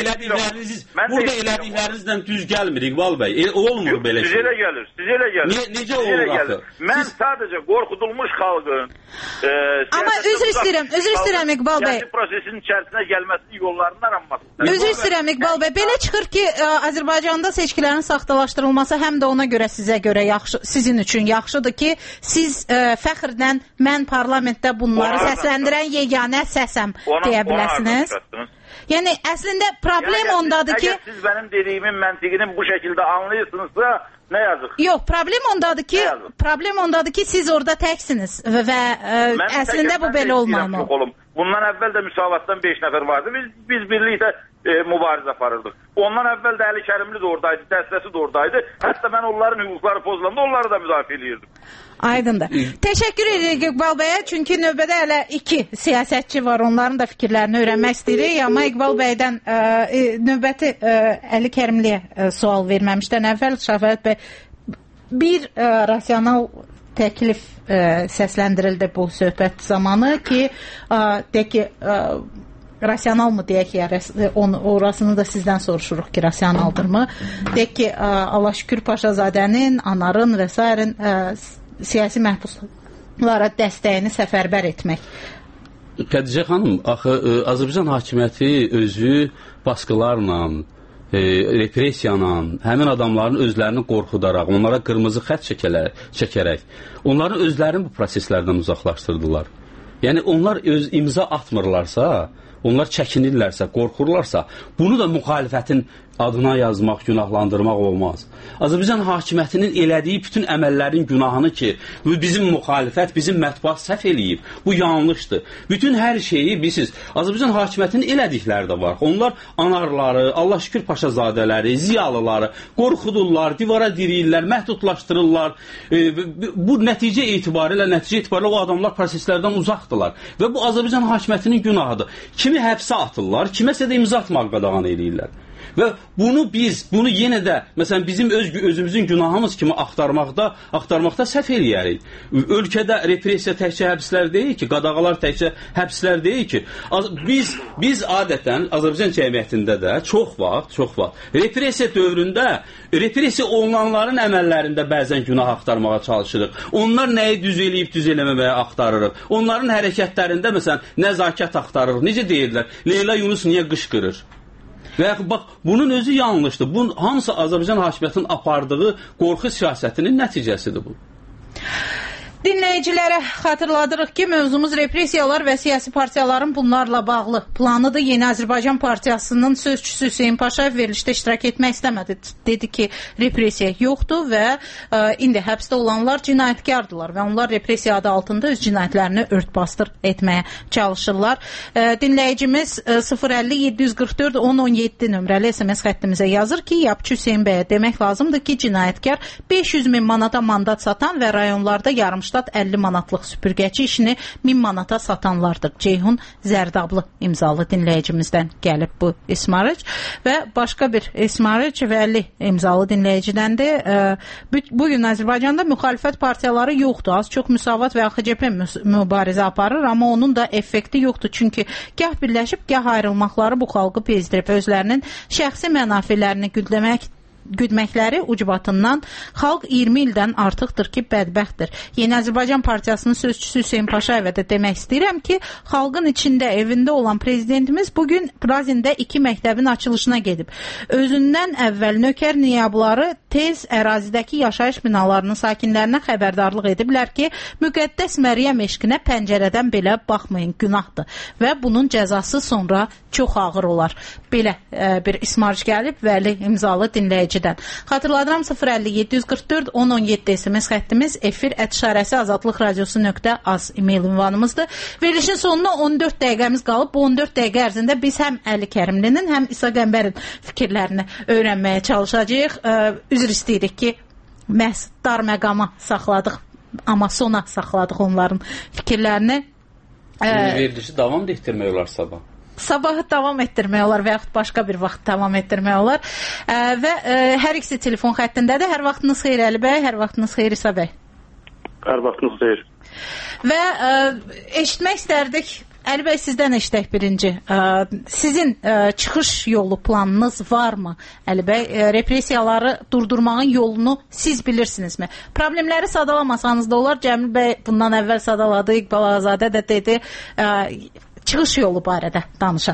elədiklərinizlə düz gəlmir İqbal bəy. Olmur belə şey. Sizə elə gəlir. Necə olur axı? Mən sadəcə qorxudulmuş xalqın... Amma üzr istəyirəm İqbal bəy. Siyasi prosesin içərisinə gəlməsi yollarından aranması. Üzr istəyirəm İqbal bəy. Belə çıxır ki, Azərbaycanda seçkilərin saxtalaşdırılması həm də ona görə sizə görə sizin üçün yaxşıdır ki, siz fəxrlə mən parlamentdə bunları səsləndirən yeganə səsəm deyə biləsiniz. Yəni, əslində problem ondadır ki... Əgər siz mənim dediyimin məntiqini bu şəkildə anlayırsınızsa, nə yazıq? Yox, problem ondadır ki, siz orada təksiniz və əslində bu belə olmalı. Bundan əvvəl də müsavatdan 5 nəfər vardı. Biz birlikdə mübarizə aparırdıq. Ondan əvvəl də Əli Kərimli də oradaydı, dəstəsi də oradaydı. Hətta mən onların hüquqları pozulanda onları da müdafiə edirdim. Aydındır. Təşəkkür edirik İqbal bəyə, çünki növbədə hələ 2 siyasətçi var, onların da fikirlərini öyrənmək istəyirik. Amma İqbal bəydən növbəti Əli Kərimliyə sual verməmişdən əvvəl Şəfəət bəy bir rasional təklif səsləndirildi bu söhbət zamanı ki, deyək ki, rasional mı deyək ki, orasını da sizdən soruşuruq ki, rasionaldırmı? Deyək ki, Allah şükür Paşazadənin, Anarın və s. siyasi məhbuslara dəstəyini səfərbər etmək. Xədicə xanım, axı Azərbaycan hakimiyyəti özü baskılarla, repressiyanla, həmin adamların özlərini qorxudaraq, onlara qırmızı xətt çəkərək, onların özlərini bu proseslərdən uzaqlaşdırdılar. Yəni, onlar öz imza atmırlarsa, onlar çəkinirlərsə, qorxurlarsa, bunu da müxalifətin adına yazmaq, günahlandırmaq olmaz. Azərbaycan hakimiyyətinin elədiyi bütün əməllərin günahını ki, bizim müxalifət, bizim mətbuat səhv eləyib, bu yanlışdır. Bütün hər şeyi, bilirsiniz, Azərbaycan hakimiyyətinin elədikləri də var. Onlar anarları, Allah şükür Paşazadələri, ziyalıları qorxudurlar, divara diriyirlər, məhdudlaşdırırlar. Bu nəticə etibarilə o adamlar proseslərdən uzaqdırlar. Və bu Azərbaycan hakimiyyətinin günahıdır. Kimi həbsə atırlar, kiməsə də imza atmaq qadağan eləyirlər. Və bunu yenə də, məsələn, bizim özümüzün günahımız kimi axtarmaqda səhv eləyərik. Ölkədə repressiya təkcə həbslər deyil ki, qadağalar təkcə həbslər deyil ki, biz adətən Azərbaycan cəmiyyətində də çox vaxt repressiya dövründə repressiya olunanların əməllərində bəzən günah axtarmağa çalışırıq. Onlar nəyi düz eləyib, düz eləməməyə axtarırıq. Onların hərəkətlərində, məsələn, nəzakət axtarırıq. Necə deyirlər? Leyla Yunus niyə qışqırır? Və bax, bunun özü yanlışdır. Bunun hamısı Azərbaycan hakimiyyətinin apardığı qorxu siyasətinin nəticəsidir bu. Dinləyicilərə xatırladırıq ki, mövzumuz repressiyalar və siyasi partiyaların bunlarla bağlı planıdır. Yeni Azərbaycan Partiyasının sözçüsü Hüseyin Paşayev verilişdə iştirak etmək istəmədi. Dedi ki, repressiya yoxdur və indi həbsdə olanlar cinayətkardırlar və onlar repressiya adı altında öz cinayətlərini örtbasdır etməyə çalışırlar. Dinləyicimiz 050-744-1017 nömrəli SMS xəttimizə yazır ki, Yapçı Hüseyin bəyə demək lazımdır ki, cinayətkar 500 min manata mandat satan və rayonlarda yarımşat 50 manatlıq süpürgəçi işini 1000 manata satanlardır. Ceyhun Zərdablı imzalı dinləyicimizdən gəlib bu ismarıc və başqa bir ismarıc Vəli imzalı dinləyicidəndir. Bugün Azərbaycanda müxalifət partiyaları yoxdur. Az çox Müsavat və AXCP mübarizə aparır, amma onun da effekti yoxdur. Çünki gah birləşib, gah ayrılmaqları bu xalqı bezdirib. Özlərinin şəxsi mənafilərini güdməkləri ucbatından xalq 20 ildən artıqdır ki, bədbəxtdir. Yeni Azərbaycan Partiyasının sözçüsü Hüseyin Paşayevə də demək istəyirəm ki, xalqın içində, evində olan prezidentimiz bugün Prazində 2 məktəbin açılışına gedib. Özündən əvvəl nökər niyabları tez ərazidəki yaşayış binalarının sakinlərinə xəbərdarlıq ediblər ki, müqəddəs Məryəm eşqinə pəncərədən belə baxmayın, günahdır və bunun cəzası sonra çox ağır olar. Belə bir ismarc gəlib Vəli imzalı dinləyicidən. Xatırladıram 050-744-1017 SMS xəttimiz, efir @şarəsi azadlıqradiosu.az e-mail ünvanımızdır. Verilişin sonuna 14 dəqiqəmiz qalıb. Bu 14 dəqiqə ərzində biz həm Əli Kərimlinin, həm İsa Qəmbərin fikirlərini öyrənməyə çalışacağıq. Üzr istəyirik ki, məhz dar məqama saxladıq, amma sona saxladıq onların fikirlərini. Verilişi davam etdirmək olar sabah. Sabahı davam etdirmək olar və yaxud başqa bir vaxt davam etdirmək olar. Və hər ikisi telefon xəttindədir. Hər vaxtınız xeyir Əli bəy, hər vaxtınız xeyir İsa bəy. Hər vaxtınız xeyir. Və eşitmək istərdik, Əli bəy sizdən eşitək birinci. Sizin çıxış yolu planınız varmı Əli bəy? Repressiyaları durdurmağın yolunu siz bilirsinizmi? Problemləri sadalamasanız da olar. Cəmil bəy bundan əvvəl sadaladı, İqbal Azadə də dedi. Çıxış yolu barədə danışaq.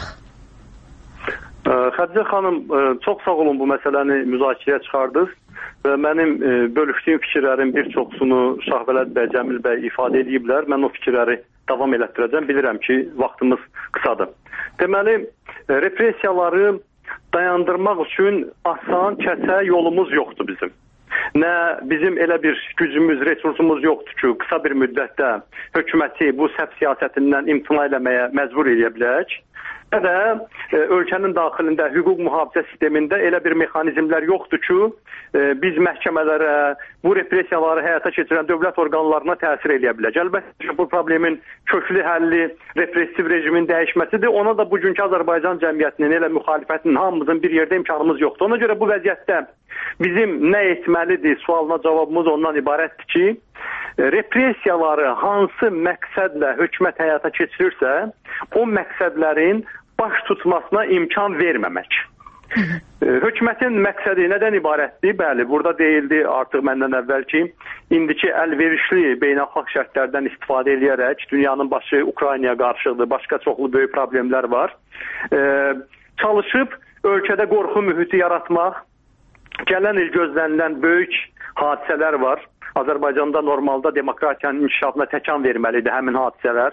Xədicə xanım, çox sağ olun bu məsələni müzakirəyə çıxardınız və mənim bölüşdüyüm fikirlərin bir çoxsunu Şahvəlad bəy, Cəmil bəy ifadə ediblər. Mən o fikirləri davam elətdirəcəm. Bilirəm ki, vaxtımız qısadır. Deməli, repressiyaları dayandırmaq üçün asan, kəsə yolumuz yoxdur bizim. Nə bizim elə bir gücümüz, resursumuz yoxdur ki, qısa bir müddətdə hökuməti bu səhv siyasətindən imtina eləməyə məcbur edə bilək. Və də ölkənin daxilində hüquq mühafizə sistemində elə bir mexanizmlər yoxdur ki, biz məhkəmələrə, bu repressiyaları həyata keçirən dövlət orqanlarına təsir edə bilək. Əlbəttə ki, bu problemin köklü həlli repressiv rejimin dəyişməsidir. Ona da bugünkü Azərbaycan cəmiyyətinin, elə müxalifətinin hamımızın bir yerdə imkanımız yoxdur. Ona görə bu vəziyyətdə bizim nə etməlidir sualına cavabımız ondan ibarətdir ki, repressiyaları hansı məqsədlə hökumət həyata keçirirsə, o məqsədlərin baş tutmasına imkan verməmək. Hökumətin məqsədi nədən ibarətdir? Bəli, burada deyildi artıq məndən əvvəl ki, indiki əlverişli beynəlxalq şərtlərdən istifadə edərək dünyanın başı Ukraynaya qarşıdır, başqa çoxlu böyük problemlər var. Çalışıb ölkədə qorxu mühiti yaratmaq, gələn il gözlənilən böyük hadisələr var. Azərbaycanda normalda demokratiyanın inkişafına təkan verməlidir həmin hadisələr.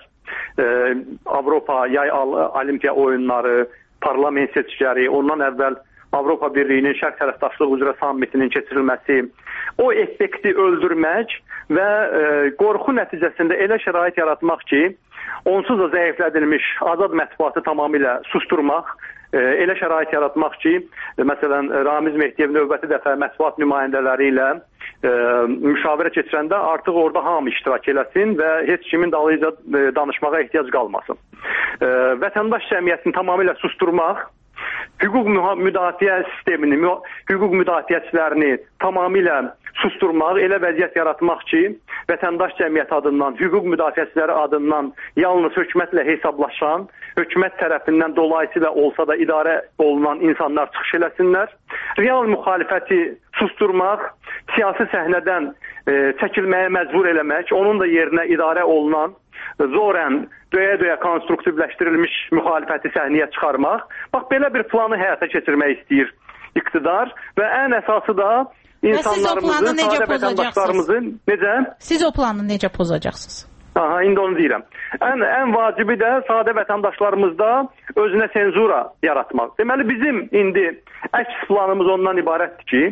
Avropa yay olimpiya oyunları, parlament seçkiləri, ondan əvvəl Avropa Birliyinin şərq tərəfdaşlığı üzrə sammitinin keçirilməsi, o effekti öldürmək və qorxu nəticəsində elə şərait yaratmaq ki, onsuz da zəiflədilmiş azad mətbuatı tamamilə susturmaq, elə şərait yaratmaq ki, məsələn, Ramiz Mehdiyev növbəti dəfə mətbuat nümayəndələri ilə müşavirə keçirəndə artıq orada hamı iştirak eləsin və heç kimin dalıyca danışmağa ehtiyac qalmasın. Vətəndaş cəmiyyətini tamamilə susturmaq, hüquq müdafiə sistemini, hüquq müdafiəçilərini tamamilə susturmaq, elə vəziyyət yaratmaq ki, vətəndaş cəmiyyəti adından, hüquq müdafiəçiləri adından yalnız hökumətlə hesablaşan, hökumət tərəfindən dolayısıyla olsa da idarə olunan insanlar çıxış eləsinlər. Real müxalifəti susturmaq, siyasi səhnədən çəkilməyə məcbur eləmək, onun da yerinə idarə olunan, zorən, döyə-döyə konstruktivləşdirilmiş müxalifəti səhnəyə çıxarmaq. Bax, belə bir planı həyata keçirmək istəyir iqtidar və ən əsası da insanlarımızın, sadə vətəndaşlarımızın necə? Siz o planı necə pozacaqsınız? Aha, indi onu deyirəm. Ən vacibi də sadə vətəndaşlarımızda özünə senzura yaratmaq. Deməli, bizim indi əks planımız ondan ibarətdir ki,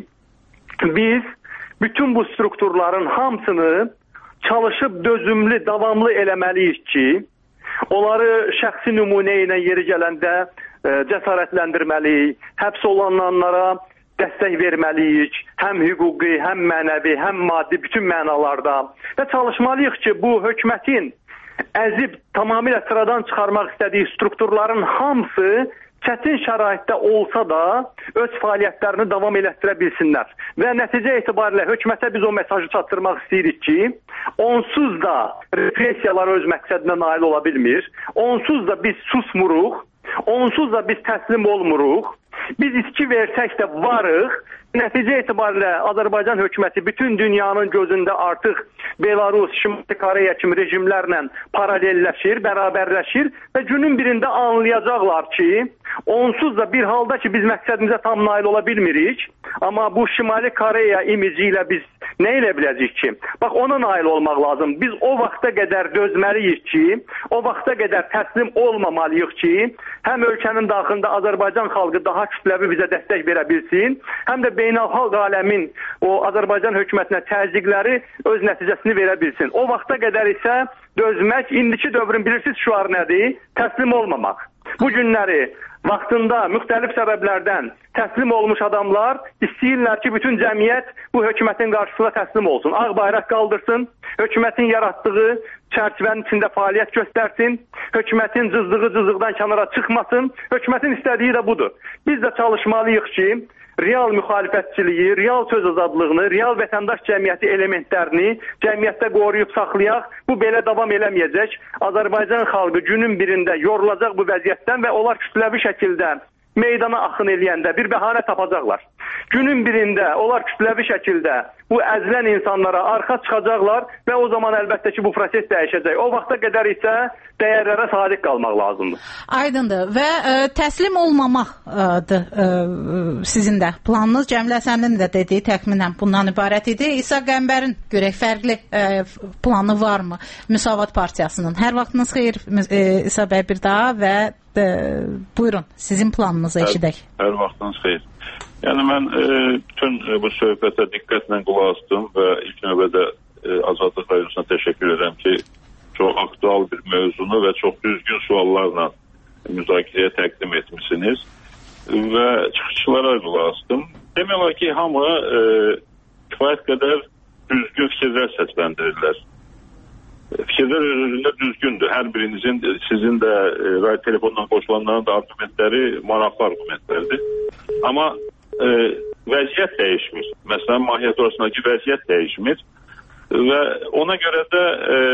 biz bütün bu strukturların hamısını çalışıb dözümlü, davamlı eləməliyik ki, onları şəxsi nümunə ilə yeri gələndə cəsarətləndirməliyik, həbs olunanlara dəstək verməliyik, həm hüquqi, həm mənəvi, həm maddi, bütün mənalarda və çalışmalıyıq ki, bu hökumətin əzib, tamamilə sıradan çıxarmaq istədiyi strukturların hamısı çətin şəraitdə olsa da öz fəaliyyətlərini davam elətdirə bilsinlər. Və nəticə etibarilə hökumətə biz o mesajı çatdırmaq istəyirik ki, onsuz da repressiyalar öz məqsədinə nail ola bilmir, onsuz da biz susmuruq, onsuz da biz təslim olmuruq, biz içki versək də varıq. Nəticə etibarilə Azərbaycan hökuməti bütün dünyanın gözündə artıq Belarus, Şimali Koreya kimi rejimlərlə paralelləşir, bərabərləşir və günün birində anlayacaqlar ki, onsuz da bir halda ki biz məqsədimizə tam nail ola bilmirik, amma bu Şimali Koreya imici ilə biz nə elə biləcəyik ki? Bax, ona nail olmaq lazım. Biz o vaxta qədər dözməliyik ki, o vaxta qədər təslim olmamalıyıq ki, həm ölkənin daxilində Azərbaycan xalqı daha kütləvi bizə dəstək verə bilsin, həm də beynəlxalq aləmin o Azərbaycan hökumətinə təzyiqləri öz nəticəsini verə bilsin. O vaxta qədər isə dözmək, indiki dövrün bilirsiniz şüarı nədir? Təslim olmamaq. Bu günləri vaxtında müxtəlif səbəblərdən təslim olmuş adamlar istəyirlər ki, bütün cəmiyyət bu hökumətin qarşısına təslim olsun. Ağ bayraq qaldırsın, hökumətin yaratdığı çərçivənin içində fəaliyyət göstərsin, hökumətin cızdığı-cızdıqdan kənara çıxmasın. Hökumətin istədiyi də budur. Biz də çalışmalıyıq ki, real müxalifətçiliyi, real söz azadlığını, real vətəndaş cəmiyyəti elementlərini cəmiyyətdə qoruyub saxlayaq. Bu belə davam eləməyəcək. Azərbaycan xalqı günün birində yorulacaq bu vəziyyətdən və onlar kütləvi şəkildə meydana axın eləyəndə bir bəhanə tapacaqlar. Günün birində onlar kütləvi şəkildə bu əzilən insanlara arxa çıxacaqlar və o zaman əlbəttə ki bu proses dəyişəcək. O vaxta qədər isə dəyərlərə sadiq qalmaq lazımdır. Aydındır və təslim olmamaqdır sizin də planınız. Cəmilə sənin də dediyi təxminən bundan ibarət idi. İsa Qəmbərin görək fərqli planı varmı Müsavat Partiyasının? Hər vaxtınız xeyir İsa bəy bir daha və buyurun sizin planınızı eşidək. Hər vaxtınız xeyir. Yəni mən bütün bu söhbətə diqqətlə qulaq asdım və ilk növbədə Azadlıq Radiosuna təşəkkür edirəm ki, çox aktual bir mövzunu və çox düzgün suallarla müzakirəyə təqdim etmişsiniz və çıxışçılara qulaq asdım. Demək olar ki, hamı kifayət qədər düzgün fikirlər səsləndirirlər. Fikirlər özündə düzgündür. Hər birinizin, sizin də radio telefondan qoşulanların da argumentləri maraqlı argumentlərdir. Amma vəziyyət dəyişmir. Məsələn, mahiyyət orasındakı vəziyyət dəyişmir və ona görə də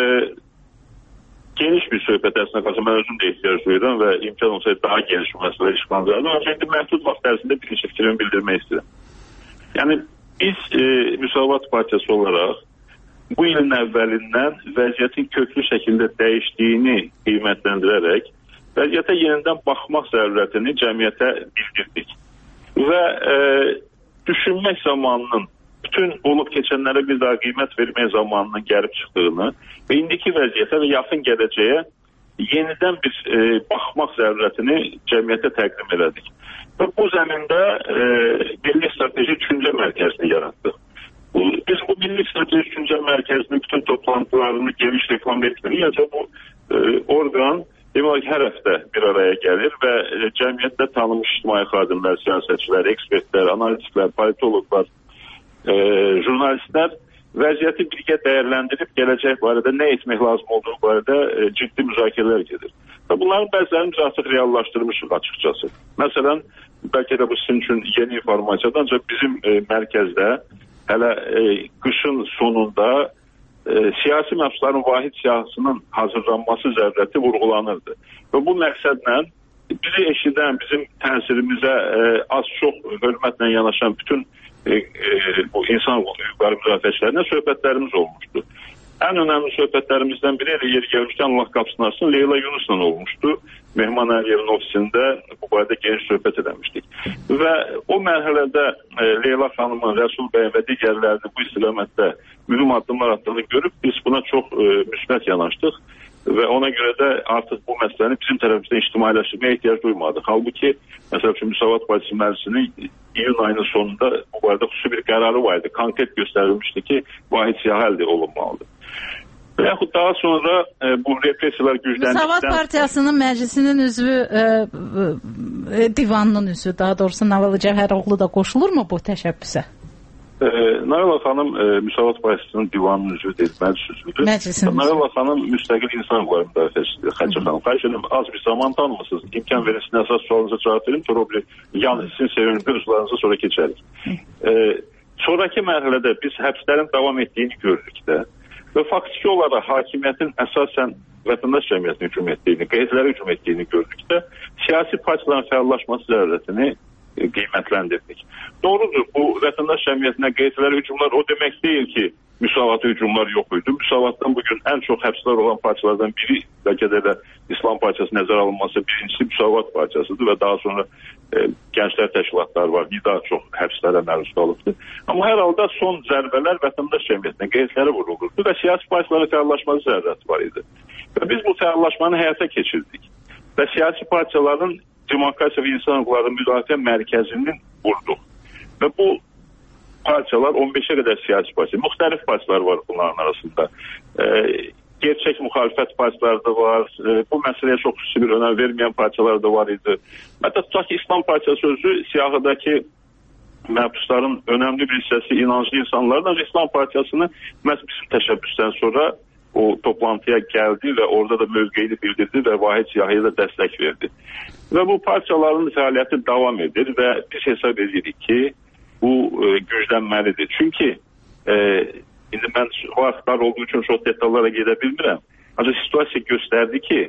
geniş bir söhbət əslində qalsa mən özüm də ehtiyac duyuram və imkan olsaydı daha geniş bir məsələ işğalanacaqdı. Ancaq indi məhdud vaxt ərzində bir neçə fikrimi bildirmək istəyirəm. Yəni biz Müsavat Partiyası olaraq bu ilin əvvəlindən vəziyyətin köklü şəkildə dəyişdiyini qiymətləndirərək vəziyyətə yenidən baxmaq zərurətini cəmiyyətə bildirdik. Və düşünmək zamanının, bütün olub keçənlərə bir daha qiymət vermək zamanının gəlib çıxdığını və indiki vəziyyətə və yaxın gələcəyə yenidən bir baxmaq zərurətini cəmiyyətə təqdim elədik. Və bu zəmində Milli Strateji Düşüncə Mərkəzini yaratdıq. Biz bu Milli Strateji Düşüncə Mərkəzinin bütün toplantılarını geniş reklam etmirik. Yəni bu orqan demək hər həftə bir araya gəlir və cəmiyyətdə tanınmış ictimai xadimlər, siyasətçilər, ekspertlər, analitiklər, politologlar, jurnalistlər vəziyyəti birgə dəyərləndirib gələcək barədə nə etmək lazım olduğu barədə ciddi müzakirələr gedir. Və bunların bəzilərini biz artıq reallaşdırmışıq açıqcası. Məsələn, bəlkə də bu sizin üçün yeni informasiyadır, ancaq bizim mərkəzdə hələ qışın sonunda siyasi məhbusların vahid siyahısının hazırlanması zərurəti vurğulanırdı. Və bu məqsədlə bizi eşidən, bizim təsirimizə az-çox hörmətlə yanaşan bütün bu insan hüquqları müdafiəçilərinə söhbətlərimiz olmuşdu. Ən önəmli söhbətlərimizdən biri elə yeri gəlmişkən Allah qapısını açsın, Leyla Yunus'la olmuşdu. Mehman Əliyevin ofisində bu barədə geniş söhbət edəmişdik. Və o mərhələdə Leyla xanımın, Rəsul bəy və digərlərinin bu istiqamətdə mühüm addımlar attığını görüb biz buna çox müsbət yanaşdıq. Və ona görə də artıq bu məsələni bizim tərəfimizdən ictimailəşdirməyə ehtiyac duymadıq. Halbuki, məsəl üçün Müsavat Partisi məclisinin iyun ayının sonunda bu barədə xüsusi bir qərarı var idi. Konkret göstərilmişdi ki, vahid siyahı əldə olunmalıdır. Və yaxud daha sonra bu repressiyalar gücləndikdən... Müsavat Partiyasının məclisinin üzvü, divanının üzvü, daha doğrusu Navalı Cəvhəroğlu da qoşulurmu bu təşəbbüsə? Nayla xanım Müsavat Partisi'nin divanının üzvü deyil, məclis üzvüdür. Nayla xanım müstəqil insan hüquqları müdafiəçisidir. Xəçə xanım, xahiş edirəm, az bir zaman tanımısınız. İmkan verirsin, əsas sualınıza cavab verim, sonra bir yan sizin sevimli mövzularınıza sonra keçərik. Sonraki mərhələdə biz həbslərin davam etdiyini görürük də və faktiki olaraq hakimiyyətin əsasən vətəndaş cəmiyyətini hücum etdiyini, qeydilərə hücum etdiyini gördük də siyasi partiyaların fəallaşması zərurətini qiymətləndirdik. Doğrudur, bu vətəndaş cəmiyyətinə qeydilərə hücumlar o demək deyil ki, müsavatı hücumlar yox idi. Müsavatdan bugün ən çox həbslər olan partiyalardan biri, bəlkə də İslam Partiyası nəzərə alınması birincisi Müsavat Partiyasıdır və daha sonra gənclər təşkilatları var, daha çox həbslərə məruz qalıbdır. Amma hər halda son zərbələr vətəndaş cəmiyyətinə, qeydilərə vurulurdu və siyasi partiyaların fəallaşması zərurəti var idi. Və biz bu fəallaşmanı həyata keçirdik və siyasi partiyaların Demokrasiya və İnsan Hüquqları Müdafiə Mərkəzinin vurduq. Və bu partiyalar 15'e qədər siyasi partiya, müxtəlif partiyalar var bunların arasında. Gerçək müxalifət partiyaları da var, bu məsələyə çox xüsusi bir önəm verməyən partiyalar da var idi. Hətta tutaq ki, İslam Partiyası özü siyahıdakı məhbusların önəmli bir hissəsi inanclı insanlardan İslam Partiyasını məhz bizim təşəbbüsdən sonra o toplantıya gəldi və orada da mövqeyini bildirdi və vahid siyahıya da dəstək verdi. Və bu partiyaların fəaliyyəti davam edir və biz hesab edirik ki, bu güclənməlidir. Çünki indi mən vaxtlar olduğu üçün çox detallara gedə bilmirəm. Ancaq situasiya göstərdi ki,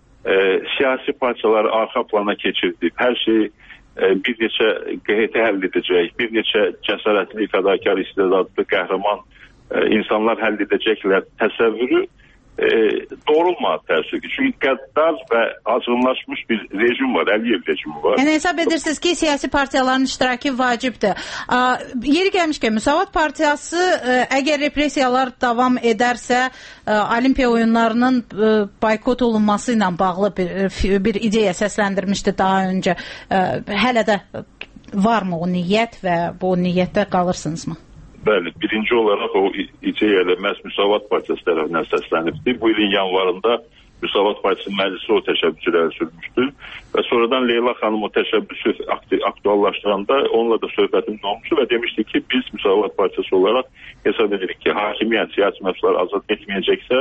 siyasi partiyaları arxa plana keçirdi. Hər şey bir neçə QHT həll edəcək, bir neçə cəsarətli, fədakar, istedadlı, qəhrəman insanlar həll edəcəklər təsəvvürü doğrulmadı təəssüf ki. Çünki qəddar və azğınlaşmış bir rejim var, Əliyev rejimi var. Yəni hesab edirsiniz ki, siyasi partiyaların iştirakı vacibdir. Yeri gəlmişkən, Müsavat Partiyası əgər repressiyalar davam edərsə, Olimpiya oyunlarının boykot olunması ilə bağlı bir ideya səsləndirmişdi daha öncə. Hələ də varmı o niyyət və bu niyyətdə qalırsınızmı? Bəli, birinci olaraq o ideya ilə məhz Müsavat Partiyası tərəfindən səslənibdi. Bu ilin yanvarında Müsavat Partisi məclisi o təşəbbüsü irəli sürmüşdü və sonradan Leyla xanım o təşəbbüsü aktuallaşdıranda onunla da söhbətimiz olmuşdu və demişdi ki, biz Müsavat Partiyası olaraq hesab edirik ki, hakimiyyət siyasi məhbusları azad etməyəcəksə,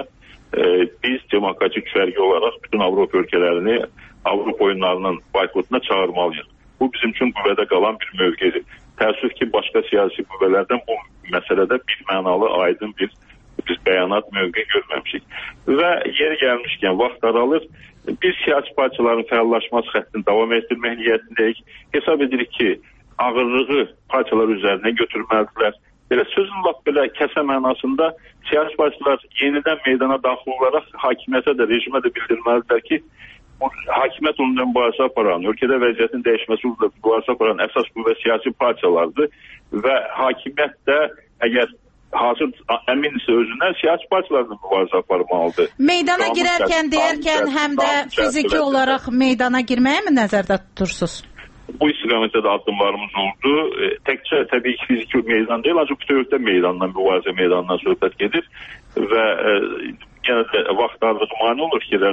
biz demokratik düşərgə olaraq bütün Avropa ölkələrini Avropa oyunlarının boykotuna çağırmalıyıq. Bu bizim üçün qüvvədə qalan bir mövqedir. Təəssüf ki, başqa siyasi qüvvələrdən bu məsələdə bir mənalı, aydın bir bəyanat mövqe görməmişik. Və yeri gəlmişkən vaxt daralır. Biz siyasi partiyaların fəallaşması xəttini davam etdirmək niyyətindəyik. Hesab edirik ki, ağırlığı partiyalar üzərinə götürməlidirlər. Belə sözün lap belə kəsə mənasında siyasi partiyalar yenidən meydana daxil olaraq hakimiyyətə də, rejimə də bildirməlidirlər ki, hakimiyyət onunla mübarizə aparan, ölkədə vəziyyətin dəyişməsi uğrunda mübarizə aparan əsas qüvvə siyasi partiyalardır və hakimiyyət də əgər hazır əminsə özündən siyasi partiyalarla mübarizə aparmalıdır. Meydana girərkən deyərkən həm də fiziki olaraq meydana girməyə mi nəzərdə tutursunuz? Bu istiqamətdə də addımlarımız oldu. Təkcə təbii ki fiziki meydan deyil, ancaq bütövlükdə meydandan, mübarizə meydanından söhbət gedir və yenə də vaxt darlığı mane olur ki,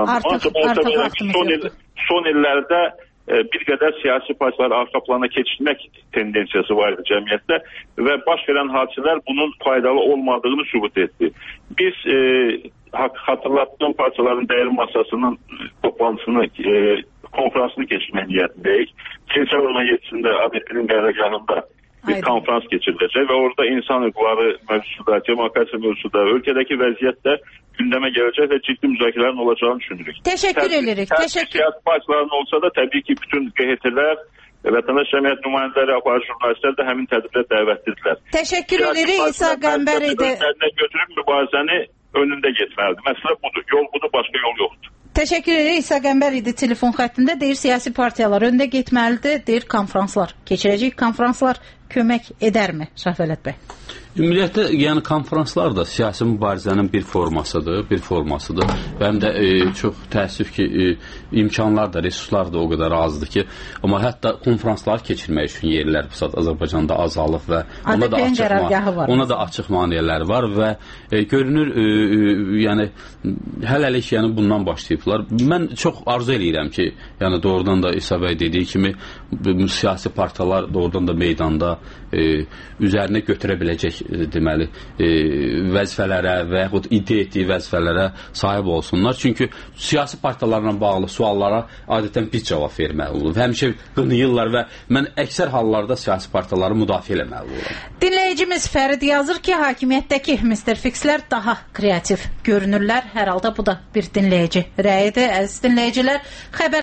son illərdə bir qədər siyasi partiyaları arxa plana keçirmək tendensiyası var idi cəmiyyətdə və baş verən hadisələr bunun faydalı olmadığını sübut etdi. Biz hatırlattığım partiyaların dəyər masasının toplantısını, konferansını keçirmək niyyətindəyik. Sentyabr 17-sində ADP-nin qərargahında bir konferans keçiriləcək və orada insan hüquqları mövzusuda, demokrasiya mövzusuda, ölkədəki vəziyyətdə gündəmə gələcək və ciddi müzakirələrin olacağını düşünürük. Təşəkkür edirik. Siyasi partiyaların olsa da təbii ki bütün QHT-lər vətəndaş cəmiyyət nümayəndələri, aparıcı jurnalistlər də həmin tədbirə dəvətlidirlər. Təşəkkür edirik İsa Qəmbər idi. Götürüb mübarizəni önündə getməlidir. Məsələ budur. Yol budur, başqa yol yoxdur. Təşəkkür edirik. İsa Qəmbər idi telefon xəttində. Deyir, siyasi partiyalar öndə getməlidir. Deyir, konfranslar keçirəcək. Konfranslar kömək edərmi Şahvələt bəy? Ümumiyyətlə, yəni konfranslar da siyasi mübarizənin bir formasıdır. Və həm də çox təəssüf ki, imkanlar da, resurslar da o qədər azdır ki, amma hətta konfranslar keçirmək üçün yerlər bu saat Azərbaycanda azalıb və ona da açıq maneələr var və görünür, yəni hələlik yəni bundan başlayıblar. Mən çox arzu eləyirəm ki, yəni doğrudan da İsa bəy dediyi kimi siyasi partiyalar doğrudan da meydanda üzərinə götürə biləcək deməli vəzifələrə və yaxud iddia etdiyi vəzifələrə sahib olsunlar. Çünki siyasi partiyalarla bağlı suallara adətən biz cavab verməli olur. Həmişə qınayırlar və mən əksər hallarda siyasi partiyaları müdafiə eləməli oluram. Dinləyicimiz Fərid yazır ki, hakimiyyətdəki Mr. Fixlər daha kreativ görünürlər. Hər halda bu da bir dinləyici rəyidir. Əziz dinləyicilər, xəbər